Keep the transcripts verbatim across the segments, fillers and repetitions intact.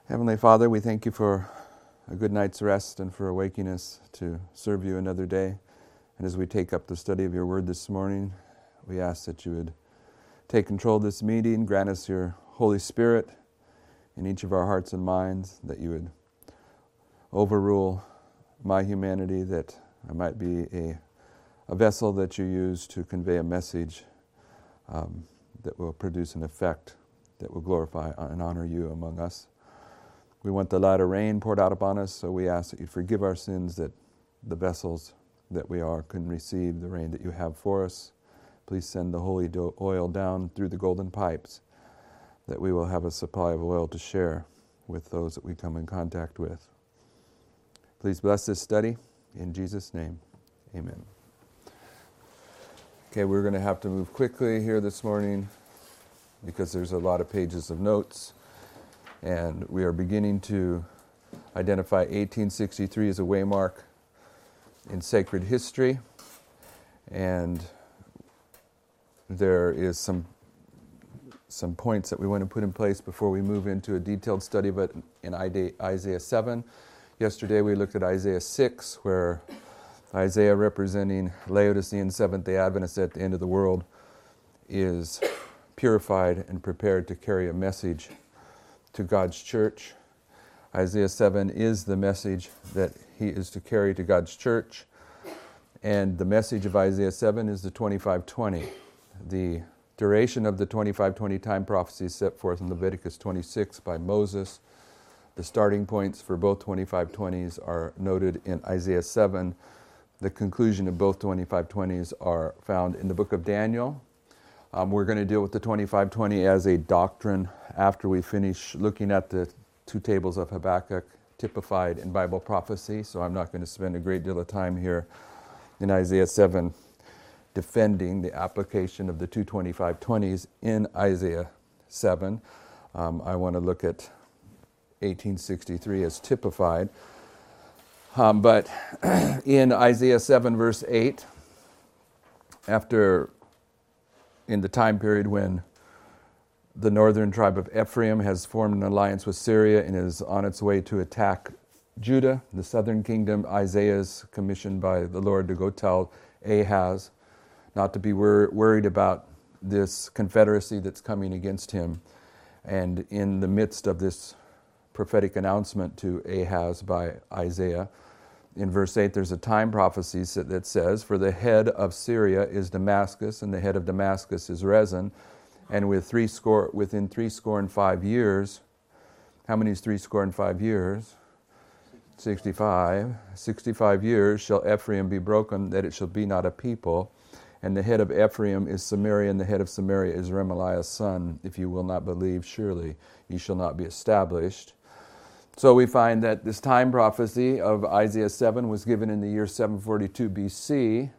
Heavenly Father, we thank you for a good night's rest and for awakening us to serve you another day. And as we take up the study of your word this morning, we ask that you would take control of this meeting, grant us your Holy Spirit in each of our hearts and minds, that you would overrule my humanity, that I might be a, a vessel that you use to convey a message um, that will produce an effect that will glorify and honor you among us. We want the latter rain poured out upon us, so we ask that you forgive our sins, that the vessels that we are can receive the rain that you have for us. Please send the holy do- oil down through the golden pipes, that we will have a supply of oil to share with those that we come in contact with. Please bless this study. In Jesus' name, amen. Okay, we're going to have to move quickly here this morning because there's a lot of pages of notes. And we are beginning to identify eighteen sixty-three as a waymark in sacred history. And there is some some points that we want to put in place before we move into a detailed study of it in Isaiah seven. Yesterday we looked at Isaiah six, where Isaiah, representing Laodicean Seventh-day Adventists at the end of the world, is purified and prepared to carry a message to God's church. Isaiah seven is the message that he is to carry to God's church. And the message of Isaiah seven is the twenty-five twenty. The duration of the twenty-five twenty time prophecy is set forth in Leviticus twenty-six by Moses. The starting points for both twenty-five twenties are noted in Isaiah seven. The conclusion of both twenty-five twenties are found in the book of Daniel. Um, we're going to deal with the twenty-five twenty as a doctrine after we finish looking at the two tables of Habakkuk typified in Bible prophecy, so I'm not going to spend a great deal of time here in Isaiah seven defending the application of the two twenty-five twenties in Isaiah seven. Um, I want to look at eighteen sixty-three as typified. Um, but in Isaiah seven verse eight, after in the time period when the northern tribe of Ephraim has formed an alliance with Syria and is on its way to attack Judah, the southern kingdom, Isaiah is commissioned by the Lord to go tell Ahaz not to be wor- worried about this confederacy that's coming against him. And in the midst of this prophetic announcement to Ahaz by Isaiah, in verse eight, there's a time prophecy that says, "For the head of Syria is Damascus, and the head of Damascus is Rezin, and with three score, within three score and five years," how many is three score and five years? Sixty-five. Sixty-five years shall Ephraim be broken, that it shall be not a people. And the head of Ephraim is Samaria, and the head of Samaria is Remaliah's son. If you will not believe, surely ye shall not be established. So we find that this time prophecy of Isaiah seven was given in the year seven forty-two B C,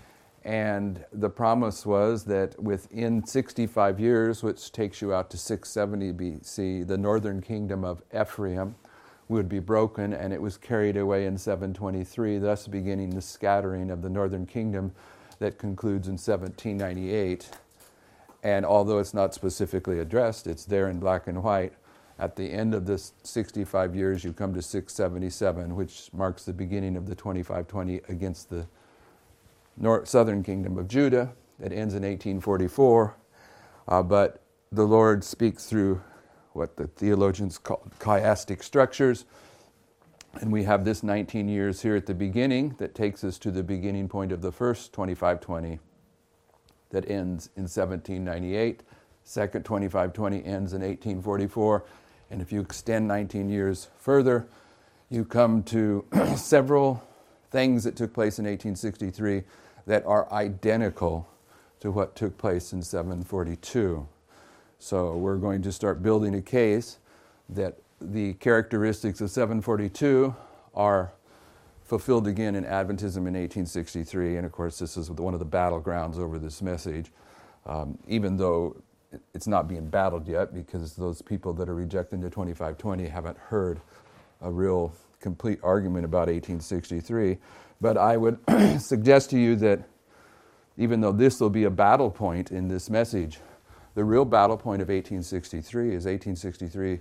and the promise was that within sixty-five years, which takes you out to six seventy B C, the northern kingdom of Ephraim would be broken, and it was carried away in seven twenty-three, thus beginning the scattering of the northern kingdom that concludes in seventeen ninety-eight. And although it's not specifically addressed, it's there in black and white. At the end of this sixty-five years, you come to six seventy-seven, which marks the beginning of the twenty-five twenty against the north, southern kingdom of Judah. It ends in eighteen forty-four. Uh, but the Lord speaks through what the theologians call chiastic structures. And we have this nineteen years here at the beginning that takes us to the beginning point of the first twenty-five twenty that ends in seventeen ninety-eight. Second twenty-five twenty ends in eighteen forty-four. And if you extend nineteen years further, you come to several things that took place in eighteen sixty-three that are identical to what took place in seven forty-two. So we're going to start building a case that the characteristics of seven forty-two are fulfilled again in Adventism in eighteen sixty-three. And of course, this is one of the battlegrounds over this message, um, even though it's not being battled yet, because those people that are rejecting the twenty-five twenty haven't heard a real complete argument about eighteen sixty-three. But I would suggest to you that even though this will be a battle point in this message, the real battle point of eighteen sixty-three is eighteen sixty-three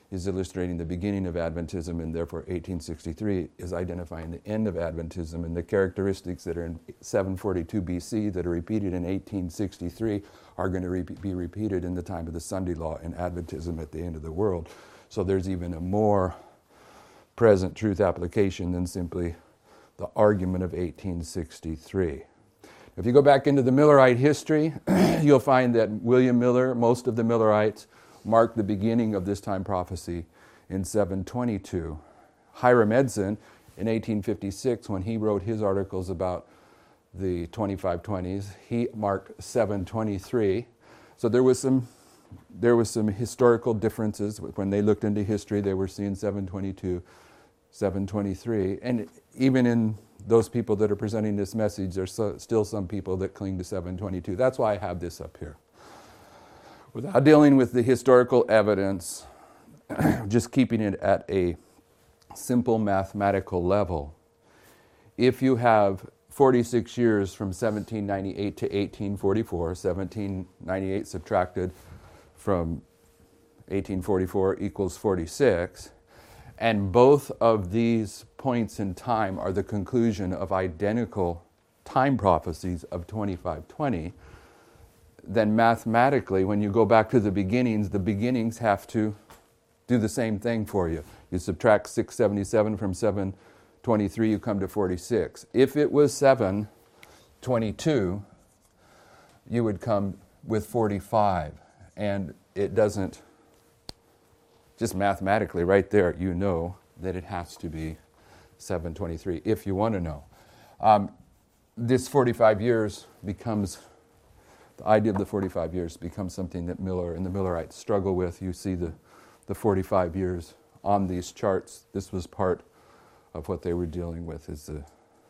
is illustrating the beginning of Adventism, and therefore eighteen sixty-three is identifying the end of Adventism, and the characteristics that are in seven forty-two B C that are repeated in eighteen sixty-three are going to re- be repeated in the time of the Sunday Law and Adventism at the end of the world. So there's even a more present truth application than simply the argument of eighteen sixty-three. If you go back into the Millerite history, you'll find that William Miller, most of the Millerites, marked the beginning of this time prophecy in seven twenty-two. Hiram Edson, in eighteen fifty-six, when he wrote his articles about the twenty-five twenties, he marked seven twenty-three. So there was some there was some historical differences. When they looked into history, they were seeing seven twenty-two, seven twenty-three. And even in those people that are presenting this message, there's so, still some people that cling to seven twenty-two. That's why I have this up here. Without dealing with the historical evidence, just keeping it at a simple mathematical level, if you have forty-six years from seventeen ninety-eight to eighteen forty-four, seventeen ninety-eight subtracted from eighteen forty-four equals forty-six, and both of these points in time are the conclusion of identical time prophecies of twenty-five twenty, then mathematically, when you go back to the beginnings, the beginnings have to do the same thing for you. You subtract six seventy-seven from seven twenty-three, you come to forty-six. If it was seven twenty-two, you would come with forty-five. And it doesn't, just mathematically right there, you know that it has to be seven twenty-three, if you want to know. Um, this forty-five years becomes, the idea of the forty-five years becomes something that Miller and the Millerites struggle with. You see the, the forty-five years on these charts. This was part of what they were dealing with, is the,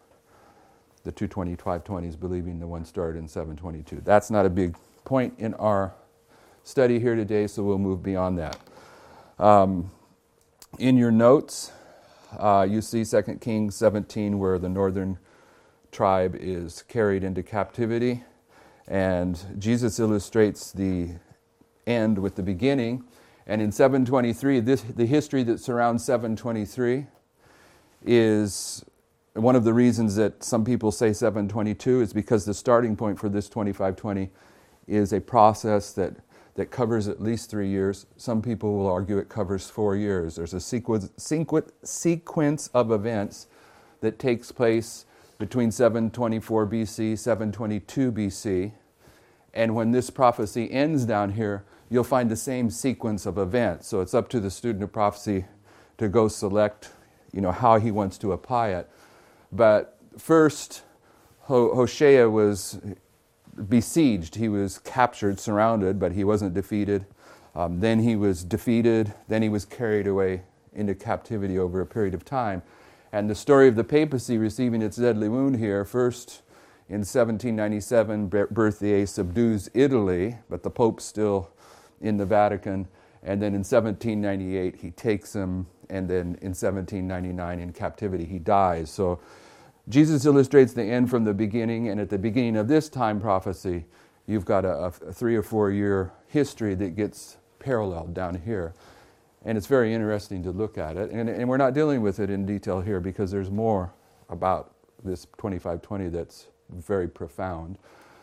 the two twenty-five twenties believing the one started in seven twenty-two. That's not a big point in our study here today, so we'll move beyond that. Um, in your notes, uh, you see Second Kings seventeen, where the northern tribe is carried into captivity, and Jesus illustrates the end with the beginning. And in seven twenty-three, this, the history that surrounds seven twenty-three is one of the reasons that some people say seven twenty-two is because the starting point for this twenty-five twenty is a process that that covers at least three years. Some people will argue it covers four years. There's a sequence, sequ- sequence of events that takes place between seven twenty-four B C, seven twenty-two B C. And when this prophecy ends down here, you'll find the same sequence of events. So it's up to the student of prophecy to go select, you know, how he wants to apply it. But first, Ho- Hoshea was besieged. He was captured, surrounded, but he wasn't defeated. Um, then he was defeated. Then he was carried away into captivity over a period of time. And the story of the papacy receiving its deadly wound here, first in seventeen ninety-seven, Berthier subdues Italy, but the Pope's still in the Vatican. And then in seventeen ninety-eight, he takes him, and then in seventeen ninety-nine, in captivity, he dies. So Jesus illustrates the end from the beginning, and at the beginning of this time prophecy, you've got a, a three or four year history that gets paralleled down here. And it's very interesting to look at it. And, and we're not dealing with it in detail here because there's more about this twenty-five twenty that's very profound.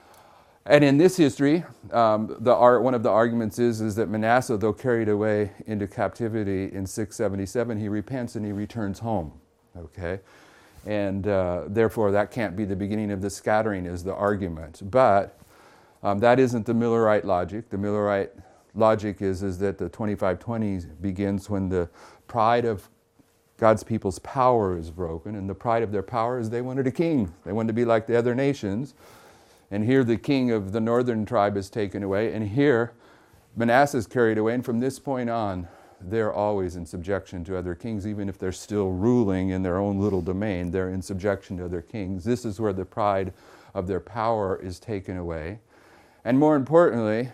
And in this history, um, the art, one of the arguments is, is that Manasseh, though carried away into captivity in six seventy-seven, he repents and he returns home. Okay? And uh, therefore, that can't be the beginning of the scattering, is the argument. But um, that isn't the Millerite logic. The Millerite logic is, is that the twenty-five twenty begins when the pride of God's people's power is broken. And the pride of their power is they wanted a king. They wanted to be like the other nations. And here the king of the northern tribe is taken away. And here Manasseh is carried away. And from this point on, they're always in subjection to other kings. Even if they're still ruling in their own little domain, they're in subjection to other kings. This is where the pride of their power is taken away. And more importantly,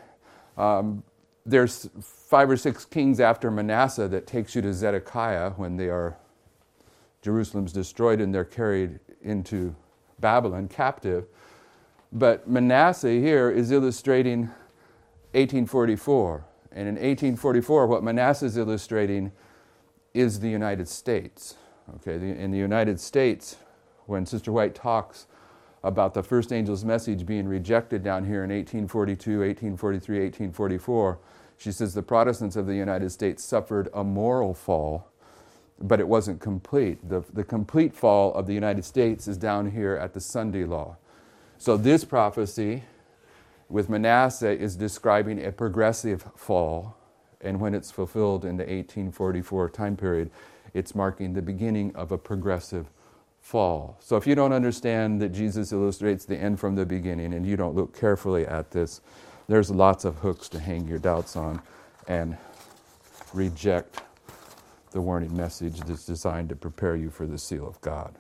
um, there's five or six kings after Manasseh that takes you to Zedekiah when they are, Jerusalem's destroyed and they're carried into Babylon captive. But Manasseh here is illustrating eighteen forty-four. And in eighteen forty-four, what Manasseh is illustrating is the United States. Okay, the, in the United States, when Sister White talks about the first angel's message being rejected down here in eighteen forty-two, eighteen forty-three, eighteen forty-four, she says the Protestants of the United States suffered a moral fall, but it wasn't complete. The, the complete fall of the United States is down here at the Sunday law. So this prophecy with Manasseh is describing a progressive fall, and when it's fulfilled in the eighteen forty-four time period, it's marking the beginning of a progressive fall. So if you don't understand that Jesus illustrates the end from the beginning, and you don't look carefully at this, there's lots of hooks to hang your doubts on and reject the warning message that's designed to prepare you for the seal of God.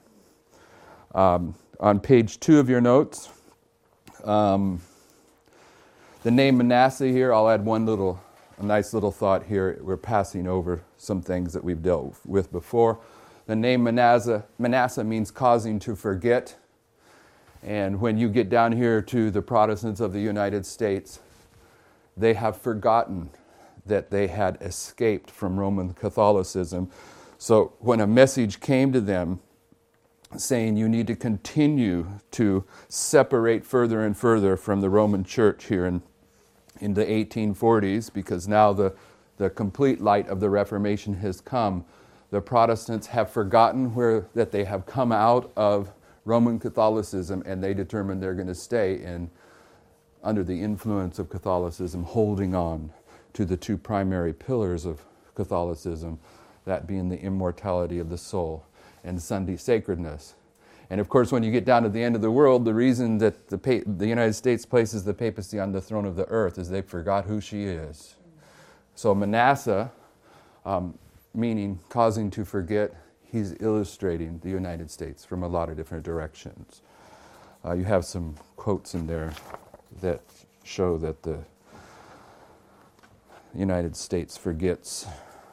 Um, on page two of your notes, um, the name Manasseh here, I'll add one little, a nice little thought here. We're passing over some things that we've dealt with before. The name Manasseh, Manasseh means causing to forget. And when you get down here to the Protestants of the United States, they have forgotten that they had escaped from Roman Catholicism. So when a message came to them saying you need to continue to separate further and further from the Roman Church here in, in the eighteen forties, because now the, the complete light of the Reformation has come, the Protestants have forgotten where that they have come out of Roman Catholicism, and they determine they're going to stay in under the influence of Catholicism, holding on to the two primary pillars of Catholicism, that being the immortality of the soul and Sunday sacredness. And of course, when you get down to the end of the world, the reason that the, pa- the United States places the papacy on the throne of the earth is they forgot who she is. So Manasseh, um, meaning causing to forget, he's illustrating the United States from a lot of different directions. Uh, you have some quotes in there that show that the United States forgets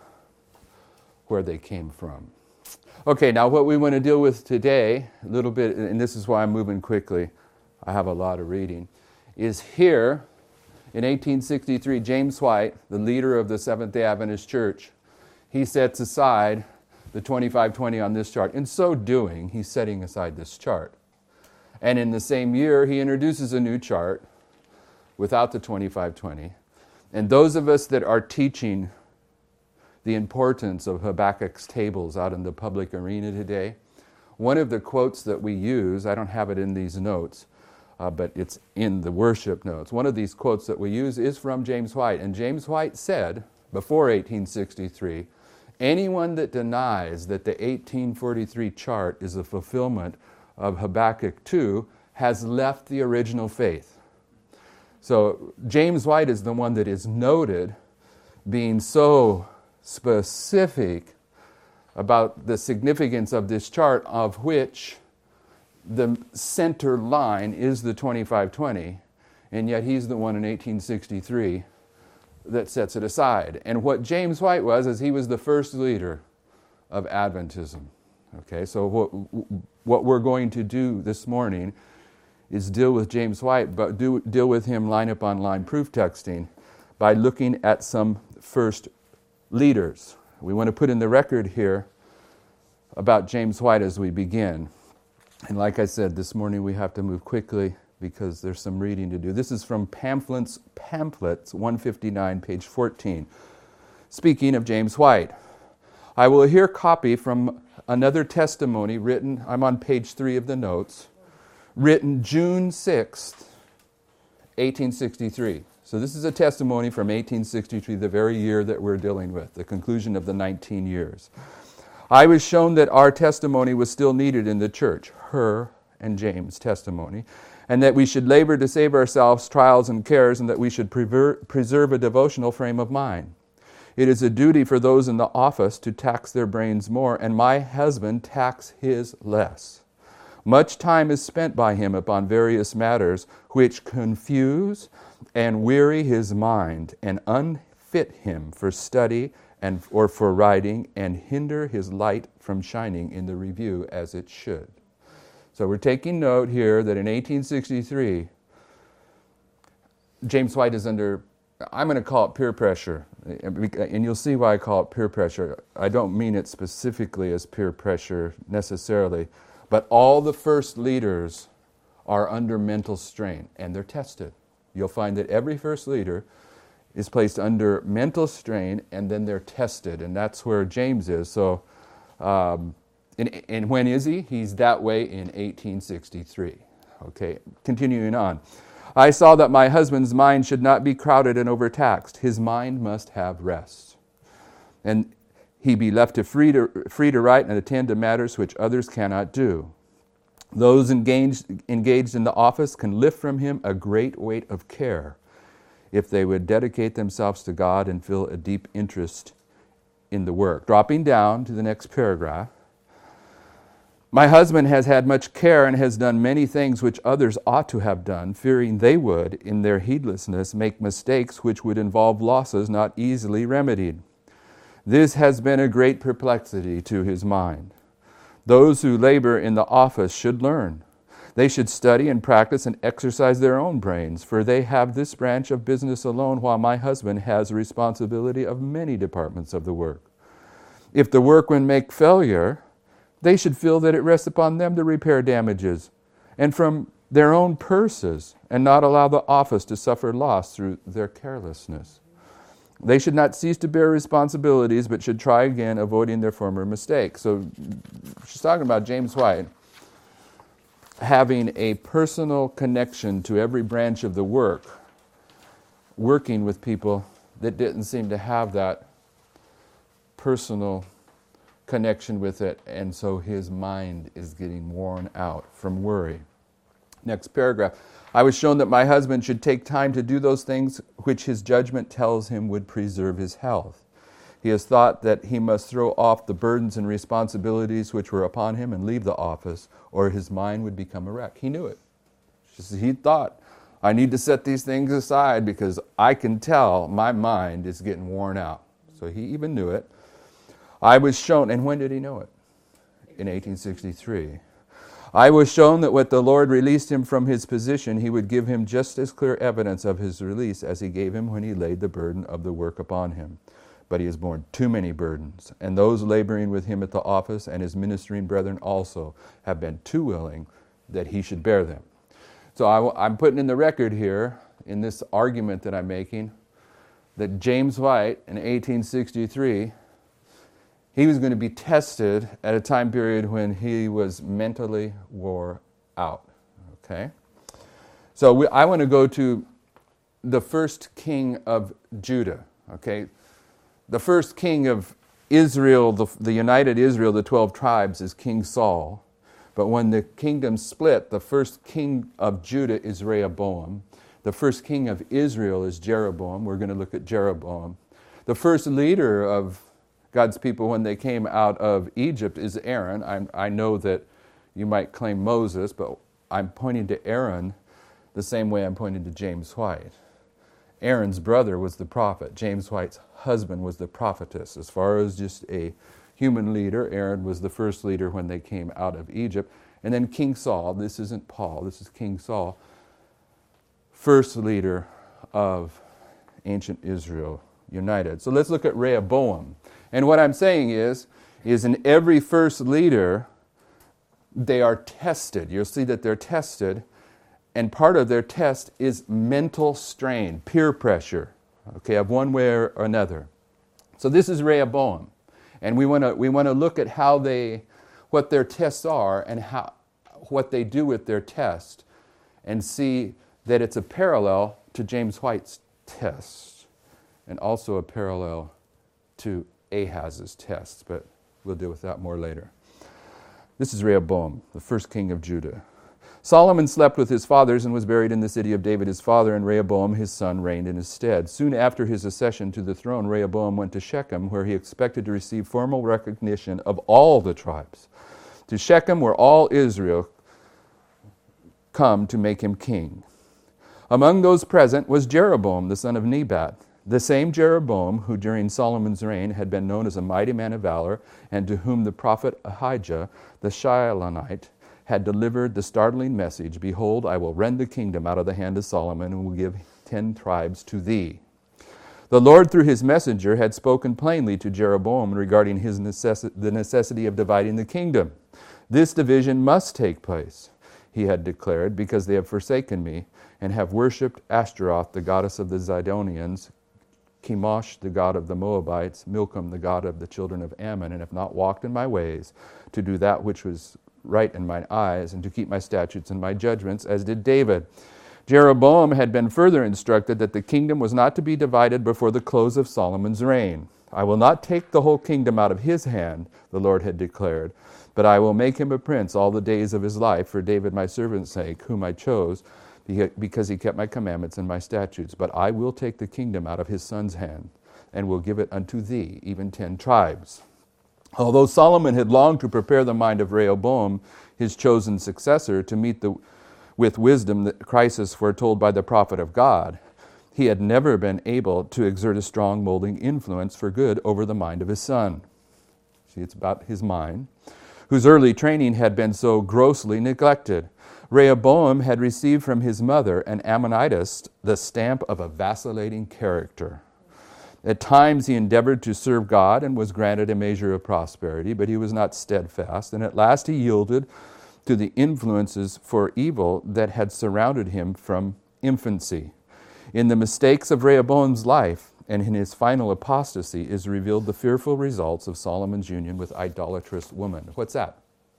where they came from. Okay, now what we want to deal with today, a little bit, and this is why I'm moving quickly, I have a lot of reading, is here in eighteen sixty-three, James White, the leader of the Seventh-day Adventist Church, he sets aside the twenty-five twenty on this chart. In so doing, he's setting aside this chart. And in the same year, he introduces a new chart without the twenty-five twenty. And those of us that are teaching the importance of Habakkuk's tables out in the public arena today, one of the quotes that we use, I don't have it in these notes, uh, but it's in the worship notes. One of these quotes that we use is from James White. And James White said, before eighteen sixty-three, anyone that denies that the eighteen forty-three chart is a fulfillment of Habakkuk two has left the original faith. So James White is the one that is noted being so specific about the significance of this chart, of which the center line is the twenty-five twenty, and yet he's the one in eighteen sixty-three that sets it aside. And what James White was, is he was the first leader of Adventism. Okay, so what, what we're going to do this morning is deal with James White, but do, deal with him line upon line proof texting by looking at some first leaders. We want to put in the record here about James White as we begin. And like I said, this morning we have to move quickly because there's some reading to do. This is from Pamphlets, Pamphlets one fifty-nine, page fourteen. Speaking of James White, I will here copy from another testimony written, I'm on page three of the notes, written June sixth, eighteen sixty-three. So this is a testimony from eighteen sixty-three, the very year that we're dealing with, the conclusion of the nineteen years. I was shown that our testimony was still needed in the church, her and James' testimony, and that we should labor to save ourselves trials and cares, and that we should prever- preserve a devotional frame of mind. It is a duty for those in the office to tax their brains more, and my husband tax his less. Much time is spent by him upon various matters which confuse and weary his mind and unfit him for study and or for writing, and hinder his light from shining in the review as it should. So we're taking note here that in eighteen sixty-three, James White is under I'm going to call it peer pressure, and you'll see why I call it peer pressure. I don't mean it specifically as peer pressure necessarily, but all the first leaders are under mental strain, and they're tested. You'll find that every first leader is placed under mental strain, and then they're tested, and that's where James is. So, um, and, and when is he? He's that way in eighteen sixty-three. Okay, continuing on. I saw that my husband's mind should not be crowded and overtaxed. His mind must have rest. And he be left to free to free to write and attend to matters which others cannot do. Those engaged, engaged in the office can lift from him a great weight of care if they would dedicate themselves to God and feel a deep interest in the work. Dropping down to the next paragraph. My husband has had much care and has done many things which others ought to have done, fearing they would, in their heedlessness, make mistakes which would involve losses not easily remedied. This has been a great perplexity to his mind. Those who labor in the office should learn. They should study and practice and exercise their own brains, for they have this branch of business alone, while my husband has responsibility of many departments of the work. If the workmen make failure, they should feel that it rests upon them to repair damages, and from their own purses, and not allow the office to suffer loss through their carelessness. They should not cease to bear responsibilities, but should try again, avoiding their former mistakes. So she's talking about James White having a personal connection to every branch of the work, working with people that didn't seem to have that personal connection with it, and so his mind is getting worn out from worry. Next paragraph. I was shown that my husband should take time to do those things which his judgment tells him would preserve his health. He has thought that he must throw off the burdens and responsibilities which were upon him and leave the office, or his mind would become a wreck. He knew it. He thought, I need to set these things aside because I can tell my mind is getting worn out. So he even knew it. I was shown, and when did he know it? In eighteen sixty-three. I was shown that when the Lord released him from his position, he would give him just as clear evidence of his release as he gave him when he laid the burden of the work upon him. But he has borne too many burdens, and those laboring with him at the office and his ministering brethren also have been too willing that he should bear them. So I, I'm putting in the record here, in this argument that I'm making, that James White in eighteen sixty-three, he was going to be tested at a time period when he was mentally wore out. Okay? So we, I want to go to the first king of Judah. Okay? The first king of Israel, the, the united Israel, the twelve tribes, is King Saul. But when the kingdom split, the first king of Judah is Rehoboam. The first king of Israel is Jeroboam. We're going to look at Jeroboam. The first leader of God's people when they came out of Egypt is Aaron. I'm, I know that you might claim Moses, but I'm pointing to Aaron the same way I'm pointing to James White. Aaron's brother was the prophet. James White's husband was the prophetess. As far as just a human leader, Aaron was the first leader when they came out of Egypt. And then King Saul, this isn't Paul, this is King Saul, first leader of ancient Israel united. So let's look at Rehoboam. And what I'm saying is, is in every first leader, they are tested. You'll see that they're tested, and part of their test is mental strain, peer pressure, okay, of one way or another. So this is Rehoboam, and we want to we want to look at how they, what their tests are, and how what they do with their test, and see that it's a parallel to James White's test, and also a parallel to Ahaz's tests, but we'll deal with that more later. This is Rehoboam, the first king of Judah. Solomon slept with his fathers and was buried in the city of David his father, and Rehoboam his son reigned in his stead. Soon after his accession to the throne, Rehoboam went to Shechem, where he expected to receive formal recognition of all the tribes. To Shechem, where all Israel come to make him king. Among those present was Jeroboam, the son of Nebat, the same Jeroboam who during Solomon's reign had been known as a mighty man of valor, and to whom the prophet Ahijah the Shilonite had delivered the startling message, Behold, I will rend the kingdom out of the hand of Solomon, and will give ten tribes to thee. The Lord, through his messenger, had spoken plainly to Jeroboam regarding his necessi- the necessity of dividing the kingdom. This division must take place, he had declared, because they have forsaken me and have worshipped Ashtaroth, the goddess of the Zidonians, Chemosh, the god of the Moabites, Milcom, the god of the children of Ammon, and have not walked in my ways to do that which was right in mine eyes, and to keep my statutes and my judgments, as did David. Jeroboam had been further instructed that the kingdom was not to be divided before the close of Solomon's reign. I will not take the whole kingdom out of his hand, the Lord had declared, but I will make him a prince all the days of his life for David my servant's sake, whom I chose, because he kept my commandments and my statutes. But I will take the kingdom out of his son's hand, and will give it unto thee, even ten tribes. Although Solomon had longed to prepare the mind of Rehoboam, his chosen successor, to meet the with wisdom the crisis foretold by the prophet of God, he had never been able to exert a strong molding influence for good over the mind of his son. See, it's about his mind, whose early training had been so grossly neglected. Rehoboam had received from his mother, an Ammonitess, the stamp of a vacillating character. At times he endeavored to serve God and was granted a measure of prosperity, but he was not steadfast, and at last he yielded to the influences for evil that had surrounded him from infancy. In the mistakes of Rehoboam's life and in his final apostasy is revealed the fearful results of Solomon's union with idolatrous woman. What's that?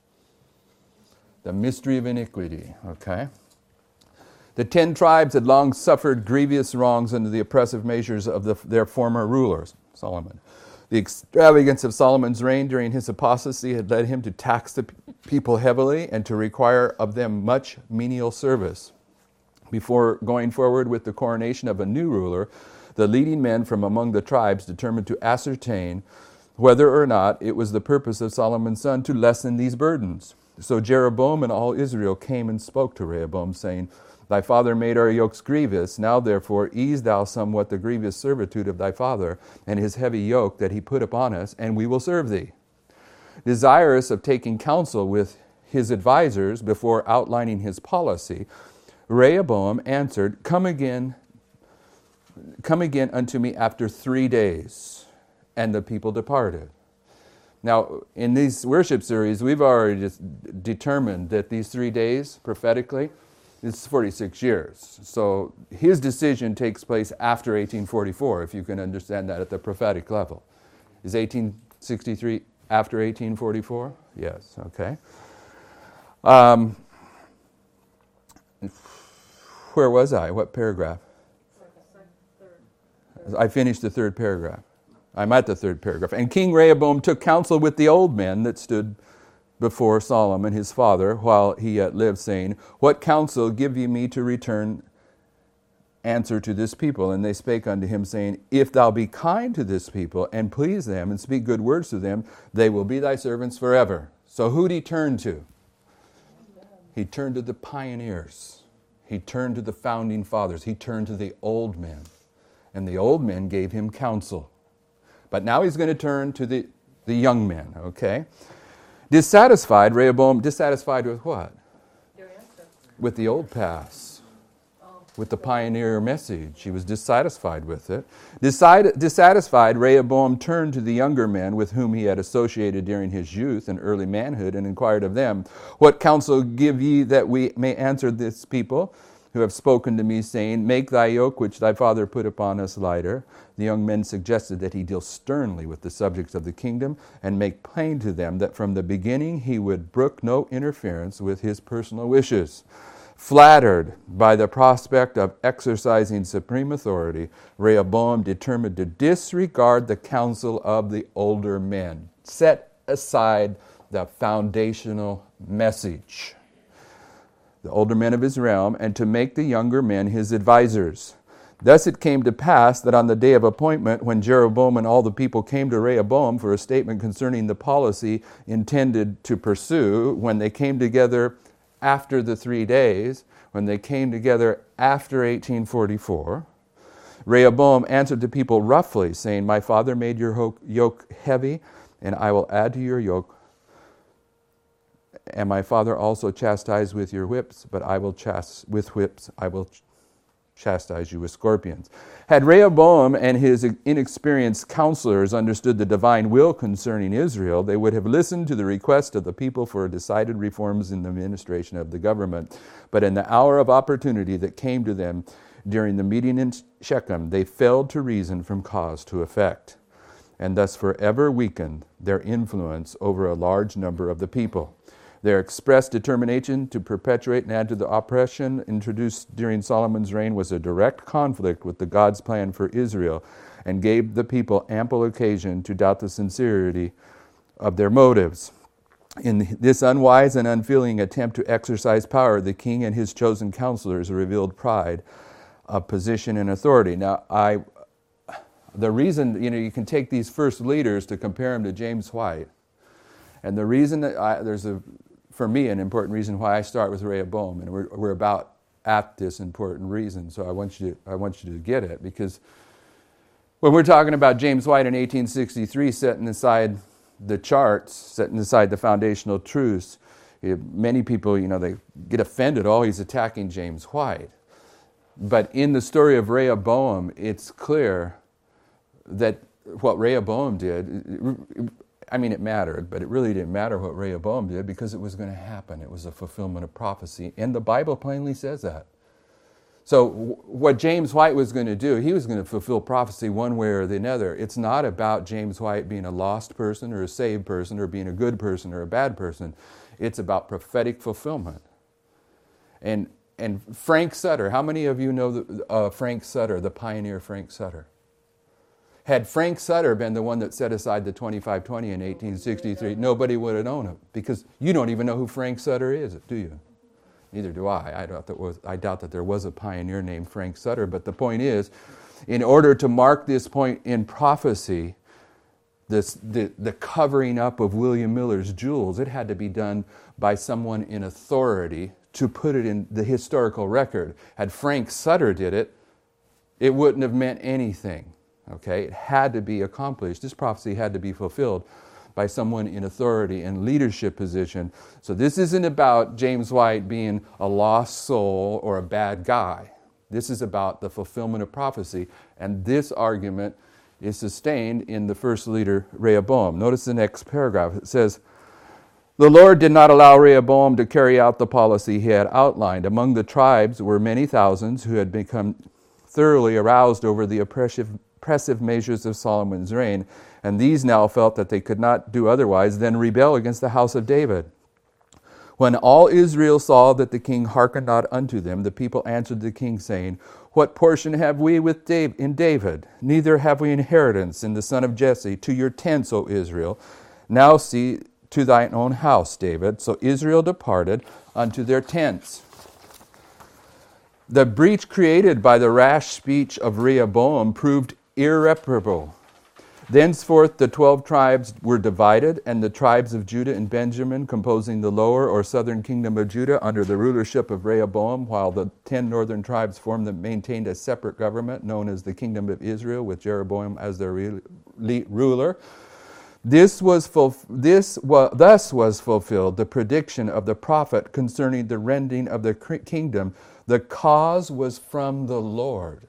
The mystery of iniquity, okay? The ten tribes had long suffered grievous wrongs under the oppressive measures of the, their former rulers, Solomon. The extravagance of Solomon's reign during his apostasy had led him to tax the people heavily and to require of them much menial service. Before going forward with the coronation of a new ruler, the leading men from among the tribes determined to ascertain whether or not it was the purpose of Solomon's son to lessen these burdens. So Jeroboam and all Israel came and spoke to Rehoboam, saying, Thy father made our yokes grievous. Now therefore ease thou somewhat the grievous servitude of thy father, and his heavy yoke that he put upon us, and we will serve thee. Desirous of taking counsel with his advisers before outlining his policy, Rehoboam answered, Come again, come again unto me after three days. And the people departed. Now, in these worship series, we've already just determined that these three days, prophetically, is forty-six years. So his decision takes place after eighteen forty-four, if you can understand that at the prophetic level. Is eighteen sixty-three after eighteen forty-four? Yes, okay. Um, where was I? What paragraph? I finished the third paragraph. I'm at the third paragraph. And King Rehoboam took counsel with the old men that stood before Solomon his father while he yet lived, saying, What counsel give ye me to return answer to this people? And they spake unto him, saying, If thou be kind to this people, and please them, and speak good words to them, they will be thy servants forever. So who'd he turn to? He turned to the pioneers. He turned to the founding fathers. He turned to the old men. And the old men gave him counsel. But now he's going to turn to the, the young men, okay? Dissatisfied, Rehoboam, dissatisfied with what? With the old paths, with the pioneer message. He was dissatisfied with it. Decide, dissatisfied, Rehoboam turned to the younger men with whom he had associated during his youth and early manhood and inquired of them, What counsel give ye that we may answer this people who have spoken to me, saying, Make thy yoke which thy father put upon us lighter? The young men suggested that he deal sternly with the subjects of the kingdom and make plain to them that from the beginning he would brook no interference with his personal wishes. Flattered by the prospect of exercising supreme authority, Rehoboam determined to disregard the counsel of the older men, set aside the foundational message, the older men of his realm, and to make the younger men his advisers. Thus it came to pass that on the day of appointment, when Jeroboam and all the people came to Rehoboam for a statement concerning the policy intended to pursue, when they came together after the three days, when they came together after eighteen forty-four, Rehoboam answered the people roughly, saying, My father made your yoke heavy, and I will add to your yoke. And my father also chastised with your whips, but I will chastise with whips, I will ch- chastise you with scorpions. Had Rehoboam and his inexperienced counselors understood the divine will concerning Israel, they would have listened to the request of the people for decided reforms in the administration of the government. But in the hour of opportunity that came to them during the meeting in Shechem, they failed to reason from cause to effect, and thus forever weakened their influence over a large number of the people. Their expressed determination to perpetuate and add to the oppression introduced during Solomon's reign was a direct conflict with the God's plan for Israel, and gave the people ample occasion to doubt the sincerity of their motives. In this unwise and unfeeling attempt to exercise power, the king and his chosen counselors revealed pride of position and authority. Now, I, the reason, you know, you can take these first leaders to compare them to James White, and the reason that I, there's a, for me, an important reason why I start with Rehoboam, and we're, we're about at this important reason, so I want you to, I want you to get it, because when we're talking about James White in eighteen sixty-three setting aside the charts, setting aside the foundational truths, it, many people, you know, they get offended, oh, he's attacking James White. But in the story of Rehoboam, it's clear that what Rehoboam did, I mean, it mattered, but it really didn't matter what Rehoboam did because it was going to happen. It was a fulfillment of prophecy, and the Bible plainly says that. So what James White was going to do, he was going to fulfill prophecy one way or the other. It's not about James White being a lost person or a saved person or being a good person or a bad person. It's about prophetic fulfillment. And and Frank Sutter, how many of you know the, uh, Frank Sutter, the pioneer Frank Sutter? Had Frank Sutter been the one that set aside the twenty-five twenty in eighteen sixty-three, nobody would have known him, because you don't even know who Frank Sutter is, do you? Neither do I. I doubt that was, I doubt that there was a pioneer named Frank Sutter. But the point is, in order to mark this point in prophecy, this, the, the covering up of William Miller's jewels, it had to be done by someone in authority to put it in the historical record. Had Frank Sutter did it, it wouldn't have meant anything. Okay, it had to be accomplished. This prophecy had to be fulfilled by someone in authority and leadership position. So this isn't about James White being a lost soul or a bad guy. This is about the fulfillment of prophecy. And this argument is sustained in the first leader, Rehoboam. Notice the next paragraph. It says, "The Lord did not allow Rehoboam to carry out the policy he had outlined. Among the tribes were many thousands who had become thoroughly aroused over the oppressive oppressive measures of Solomon's reign, and these now felt that they could not do otherwise than rebel against the house of David. When all Israel saw that the king hearkened not unto them, the people answered the king, saying, What portion have we with Dave in David? Neither have we inheritance in the son of Jesse. To your tents, O Israel. Now see to thine own house, David. So Israel departed unto their tents." The breach created by the rash speech of Rehoboam proved irreparable. Thenceforth the twelve tribes were divided, and the tribes of Judah and Benjamin, composing the lower or southern kingdom of Judah under the rulership of Rehoboam, while the ten northern tribes formed and maintained a separate government known as the Kingdom of Israel, with Jeroboam as their re- ruler. This was ful- this was, thus was fulfilled the prediction of the prophet concerning the rending of the kingdom. The cause was from the Lord.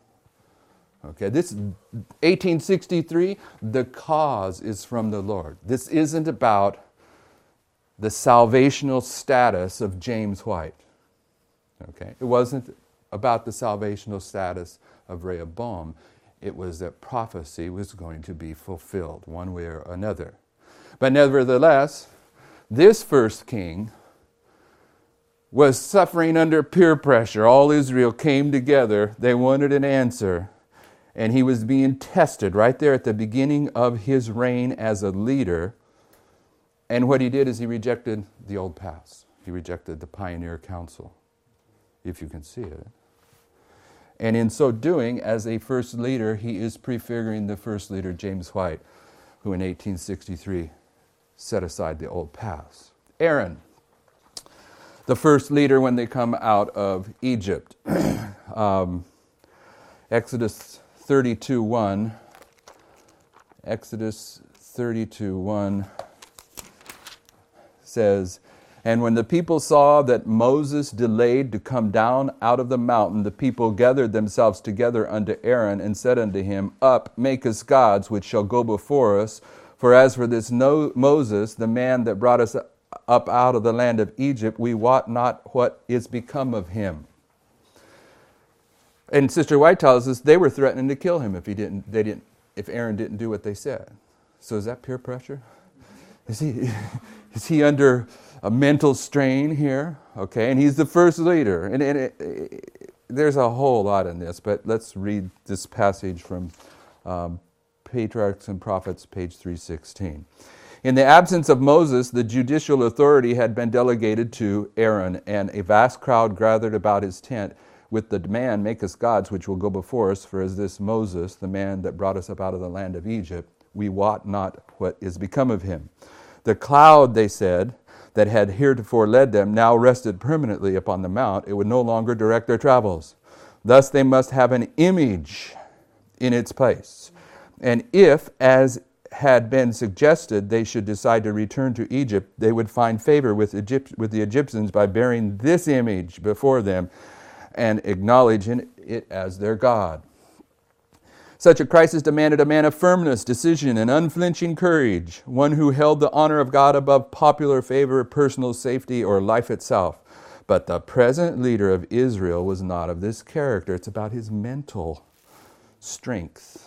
Okay, this eighteen sixty-three, the cause is from the Lord. This isn't about the salvational status of James White. Okay, it wasn't about the salvational status of Rehoboam. It was that prophecy was going to be fulfilled one way or another. But nevertheless, this first king was suffering under peer pressure. All Israel came together. They wanted an answer. And he was being tested right there at the beginning of his reign as a leader. And what he did is he rejected the old paths. He rejected the pioneer council, if you can see it. And in so doing, as a first leader, he is prefiguring the first leader, James White, who in eighteen sixty-three set aside the old paths. Aaron, the first leader when they come out of Egypt. um, Exodus thirty-two one. Exodus thirty-two one says, And when the people saw that Moses delayed to come down out of the mountain, the people gathered themselves together unto Aaron and said unto him, Up, make us gods which shall go before us. For as for this no- Moses, the man that brought us up out of the land of Egypt, we wot not what is become of him. And Sister White tells us they were threatening to kill him if he didn't. They didn't. If Aaron didn't do what they said. So is that peer pressure? Is he is he under a mental strain here? Okay, and he's the first leader. And, and it, it, there's a whole lot in this, but let's read this passage from um, Patriarchs and Prophets, page three sixteen. In the absence of Moses, the judicial authority had been delegated to Aaron, and a vast crowd gathered about his tent with the demand, Make us gods which will go before us, for as this Moses, the man that brought us up out of the land of Egypt, we wot not what is become of him. The cloud, they said, that had heretofore led them now rested permanently upon the mount. It would no longer direct their travels. Thus they must have an image in its place. And if, as had been suggested, they should decide to return to Egypt, they would find favor with, Egypt, with the Egyptians by bearing this image before them and acknowledging it as their God. Such a crisis demanded a man of firmness, decision, and unflinching courage, one who held the honor of God above popular favor, personal safety, or life itself. But the present leader of Israel was not of this character. It's about his mental strength.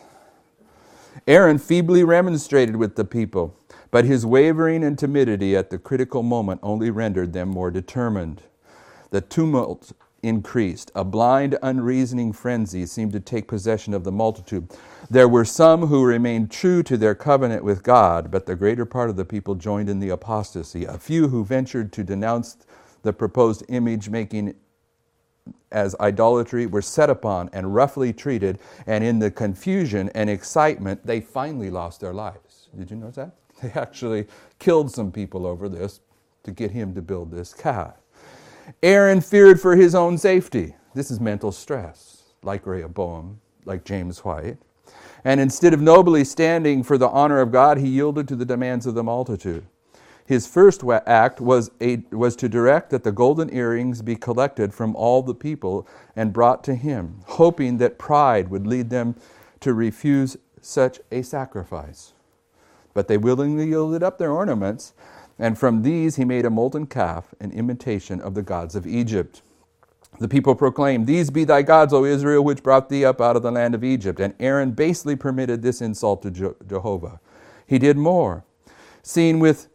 Aaron feebly remonstrated with the people, but his wavering and timidity at the critical moment only rendered them more determined. The tumult increased. A blind, unreasoning frenzy seemed to take possession of the multitude. There were some who remained true to their covenant with God, but the greater part of the people joined in the apostasy. A few who ventured to denounce the proposed image-making as idolatry were set upon and roughly treated, and in the confusion and excitement, they finally lost their lives. Did you notice that? They actually killed some people over this to get him to build this calf. Aaron feared for his own safety. This is mental stress, like Rehoboam, like James White. And instead of nobly standing for the honor of God, he yielded to the demands of the multitude. His first act was, a, was to direct that the golden earrings be collected from all the people and brought to him, hoping that pride would lead them to refuse such a sacrifice. But they willingly yielded up their ornaments, and from these he made a molten calf, an imitation of the gods of Egypt. The people proclaimed, These be thy gods, O Israel, which brought thee up out of the land of Egypt. And Aaron basely permitted this insult to Je- Jehovah. He did more. Seen with,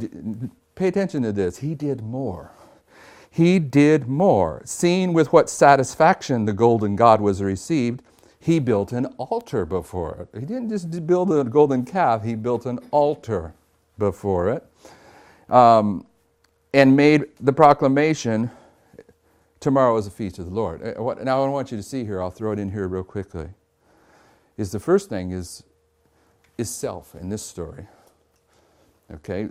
pay attention to this, he did more. He did more. Seeing with what satisfaction the golden god was received, he built an altar before it. He didn't just build a golden calf, he built an altar before it. Um, and made the proclamation, tomorrow is a feast of the Lord. Now I want you to see here, I'll throw it in here real quickly, is the first thing is, is self in this story. Okay?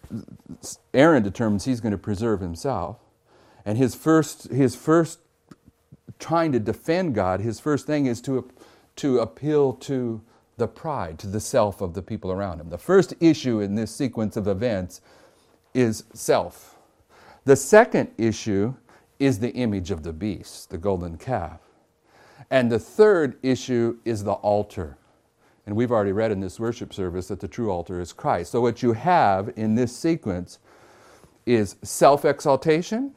Aaron determines he's going to preserve himself. And his first, his first trying to defend God, his first thing is to, to appeal to the pride, to the self of the people around him. The first issue in this sequence of events is self. The second issue is the image of the beast, the golden calf. And the third issue is the altar. And we've already read in this worship service that the true altar is Christ. So what you have in this sequence is self-exaltation,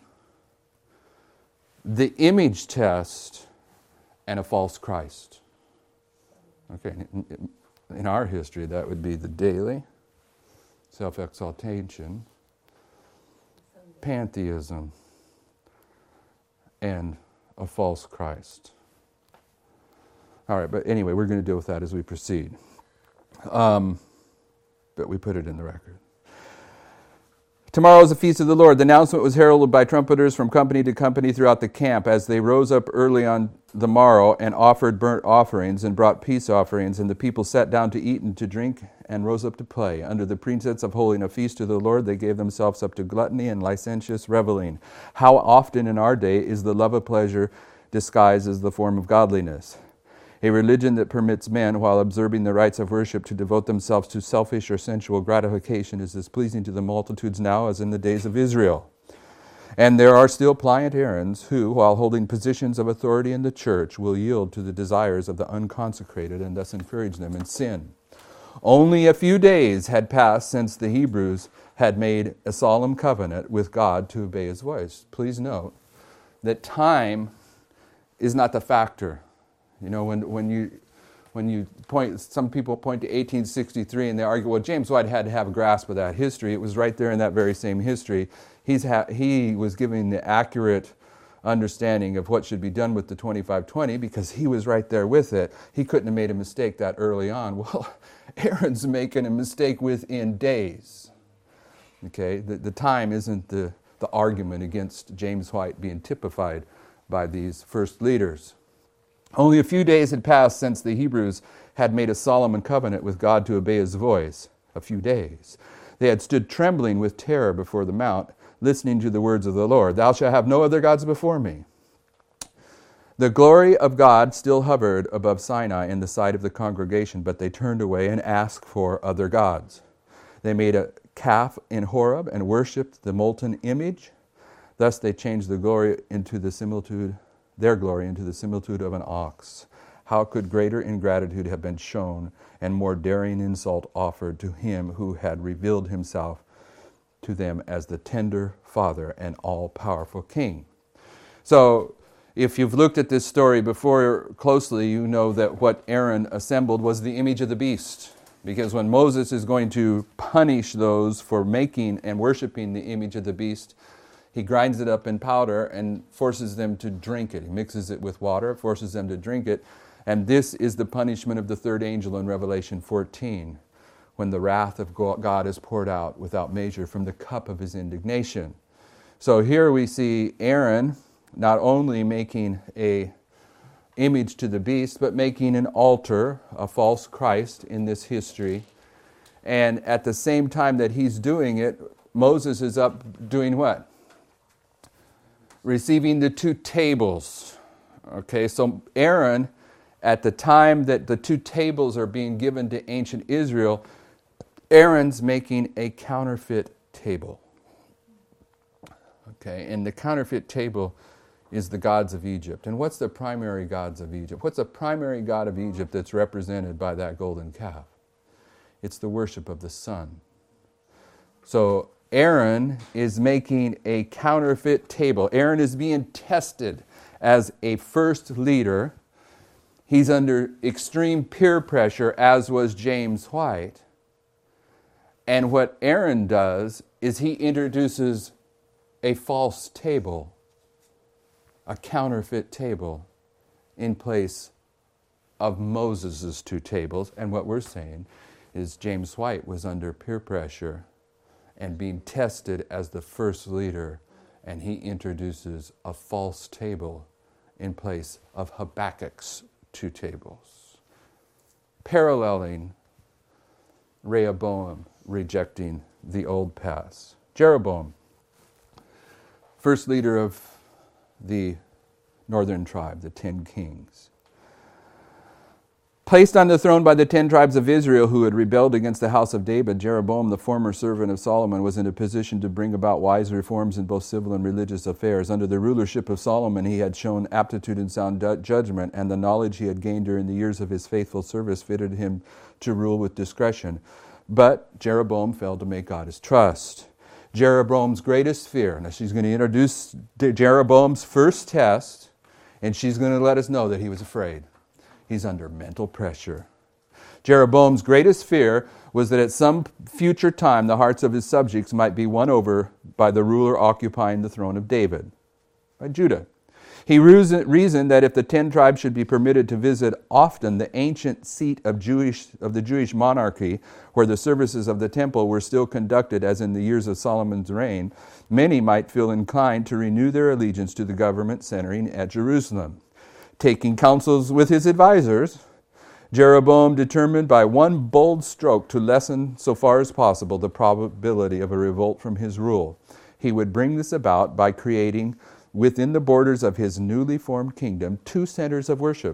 the image test, and a false Christ. Okay, in, in our history that would be the daily, self-exaltation, pantheism, and a false Christ. All right, but anyway, we're going to deal with that as we proceed. Um, but we put it in the record. Tomorrow is the feast of the Lord. The announcement was heralded by trumpeters from company to company throughout the camp as they rose up early on the morrow and offered burnt offerings and brought peace offerings, and the people sat down to eat and to drink and rose up to play. Under the pretense of holding a feast to the Lord, they gave themselves up to gluttony and licentious reveling. How often in our day is the love of pleasure disguised as the form of godliness? A religion that permits men, while observing the rites of worship, to devote themselves to selfish or sensual gratification is as pleasing to the multitudes now as in the days of Israel. And there are still pliant Aarons who, while holding positions of authority in the church, will yield to the desires of the unconsecrated and thus encourage them in sin. Only a few days had passed since the Hebrews had made a solemn covenant with God to obey His voice. Please note that time is not the factor. You know, when when you when you point, some people point to eighteen sixty-three and they argue, well, James White had to have a grasp of that history. It was right there in that very same history. He's ha- he was giving the accurate understanding of what should be done with the twenty-five twenty because he was right there with it. He couldn't have made a mistake that early on. Well, Aaron's making a mistake within days. Okay, the, the time isn't the, the argument against James White being typified by these first leaders. Only a few days had passed since the Hebrews had made a solemn covenant with God to obey His voice. A few days. They had stood trembling with terror before the mount, listening to the words of the Lord. Thou shalt have no other gods before me. The glory of God still hovered above Sinai in the sight of the congregation, but they turned away and asked for other gods. They made a calf in Horeb and worshipped the molten image. Thus they changed the glory into the similitude, their glory into the similitude of an ox. How could greater ingratitude have been shown and more daring insult offered to Him who had revealed Himself to them as the tender Father and all-powerful King? So, if you've looked at this story before closely, you know that what Aaron assembled was the image of the beast. Because when Moses is going to punish those for making and worshiping the image of the beast, he grinds it up in powder and forces them to drink it. He mixes it with water, forces them to drink it. And this is the punishment of the third angel in Revelation fourteen, when the wrath of God is poured out without measure from the cup of His indignation. So here we see Aaron not only making a image to the beast, but making an altar, a false Christ in this history. And at the same time that he's doing it, Moses is up doing what? Receiving the two tables. Okay, so Aaron, at the time that the two tables are being given to ancient Israel, Aaron's making a counterfeit table. Okay, and the counterfeit table is the gods of Egypt. And what's the primary gods of Egypt? What's the primary god of Egypt that's represented by that golden calf? It's the worship of the sun. So Aaron is making a counterfeit table. Aaron is being tested as a first leader. He's under extreme peer pressure, as was James White. And what Aaron does is he introduces a false table, a counterfeit table, in place of Moses' two tables. And what we're saying is James White was under peer pressure and being tested as the first leader, and he introduces a false table in place of Habakkuk's two tables, paralleling Rehoboam rejecting the old paths. Jeroboam, first leader of the northern tribe, the ten kings. Placed on the throne by the ten tribes of Israel who had rebelled against the house of David, Jeroboam, the former servant of Solomon, was in a position to bring about wise reforms in both civil and religious affairs. Under the rulership of Solomon, he had shown aptitude and sound judgment, and the knowledge he had gained during the years of his faithful service fitted him to rule with discretion. But Jeroboam failed to make God his trust. Jeroboam's greatest fear. Now she's going to introduce Jeroboam's first test, and she's going to let us know that he was afraid. He's under mental pressure. Jeroboam's greatest fear was that at some future time the hearts of his subjects might be won over by the ruler occupying the throne of David, by Judah. He reasoned that if the ten tribes should be permitted to visit often the ancient seat of Jewish of the Jewish monarchy, where the services of the temple were still conducted as in the years of Solomon's reign, many might feel inclined to renew their allegiance to the government centering at Jerusalem. Taking counsels with his advisors, Jeroboam determined by one bold stroke to lessen, so far as possible, the probability of a revolt from his rule. He would bring this about by creating, within the borders of his newly formed kingdom, two centers of worship,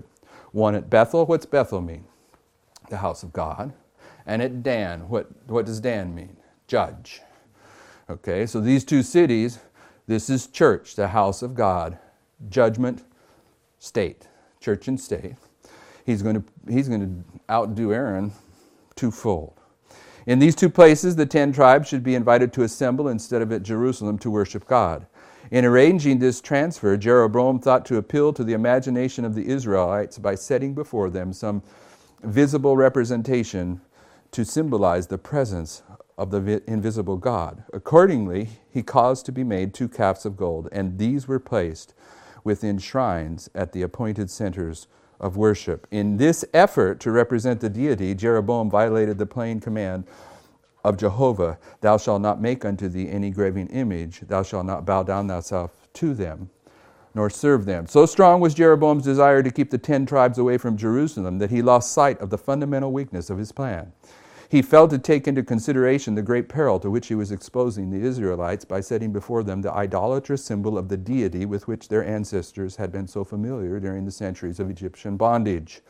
One at Bethel. What's Bethel mean? The house of God. And at Dan, what, what does Dan mean? Judge. Okay, so these two cities, this is church, the house of God. Judgment, state. Church and state. He's going to, he's going to outdo Aaron twofold. In these two places, the ten tribes should be invited to assemble instead of at Jerusalem to worship God. In arranging this transfer, Jeroboam thought to appeal to the imagination of the Israelites by setting before them some visible representation to symbolize the presence of the invisible God. Accordingly, he caused to be made two calves of gold, and these were placed within shrines at the appointed centers of worship. In this effort to represent the deity, Jeroboam violated the plain command of Jehovah, "Thou shalt not make unto thee any graven image, thou shalt not bow down thyself to them, nor serve them." So strong was Jeroboam's desire to keep the ten tribes away from Jerusalem that he lost sight of the fundamental weakness of his plan. He failed to take into consideration the great peril to which he was exposing the Israelites by setting before them the idolatrous symbol of the deity with which their ancestors had been so familiar during the centuries of Egyptian bondage.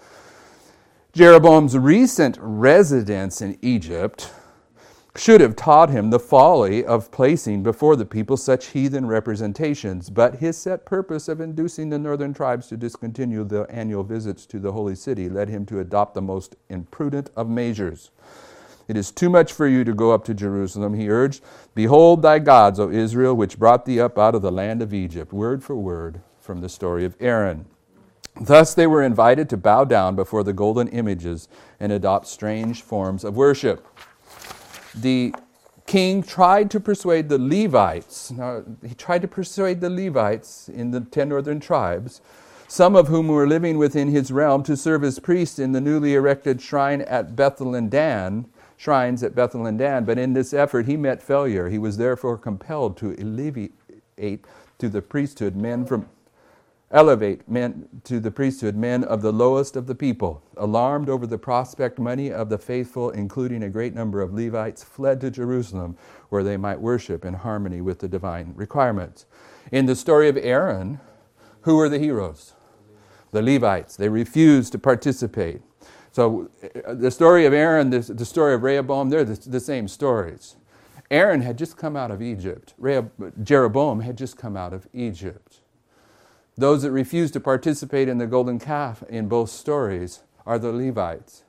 Jeroboam's recent residence in Egypt should have taught him the folly of placing before the people such heathen representations, but his set purpose of inducing the northern tribes to discontinue the annual visits to the holy city led him to adopt the most imprudent of measures. "It is too much for you to go up to Jerusalem," he urged. "Behold thy gods, O Israel, which brought thee up out of the land of Egypt," word for word from the story of Aaron. Thus they were invited to bow down before the golden images and adopt strange forms of worship. The king tried to persuade the Levites. Now, he tried to persuade the Levites in the ten northern tribes, some of whom were living within his realm, to serve as priests in the newly erected shrine at Bethel and Dan, shrines at Bethel and Dan. But in this effort, he met failure. He was therefore compelled to elevate to the priesthood men from elevate men to the priesthood men of the lowest of the people. Alarmed over the prospect, many of the faithful, including a great number of Levites, fled to Jerusalem, where they might worship in harmony with the divine requirements. In the story of Aaron, who were the heroes? The Levites. They refused to participate. So the story of Aaron, the, the story of Rehoboam, they're the, the same stories. Aaron had just come out of Egypt. Rehob- Jeroboam had just come out of Egypt. Those that refused to participate in the golden calf in both stories are the Levites.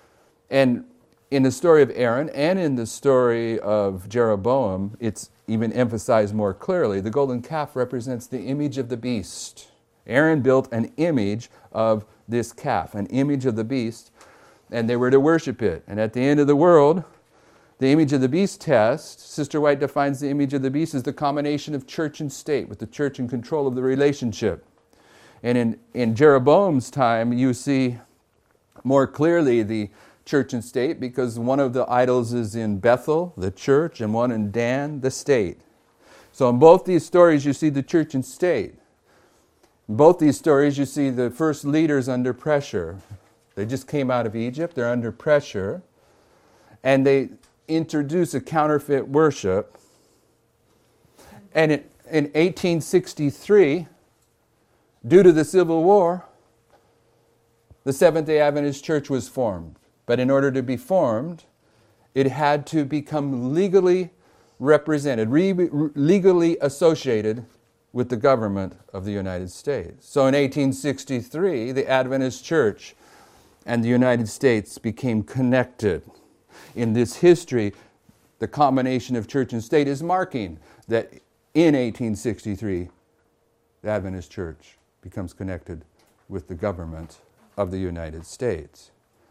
And in the story of Aaron and in the story of Jeroboam, it's even emphasized more clearly. The golden calf represents the image of the beast. Aaron built an image of this calf, an image of the beast, and they were to worship it. And at the end of the world, the image of the beast test, Sister White defines the image of the beast as the combination of church and state, with the church in control of the relationship. And in, in Jeroboam's time, you see more clearly the church and state, because one of the idols is in Bethel, the church, and one in Dan, the state. So in both these stories, you see the church and state. In both these stories, you see the first leaders under pressure. They just came out of Egypt, they're under pressure, and they introduce a counterfeit worship. And in, in eighteen sixty-three, due to the Civil War, the Seventh-day Adventist Church was formed. But in order to be formed, it had to become legally represented, re- legally associated with the government of the United States. So in eighteen sixty-three, the Adventist Church and the United States became connected. In this history, the combination of church and state is marking that in eighteen sixty-three, the Adventist Church becomes connected with the government of the United States.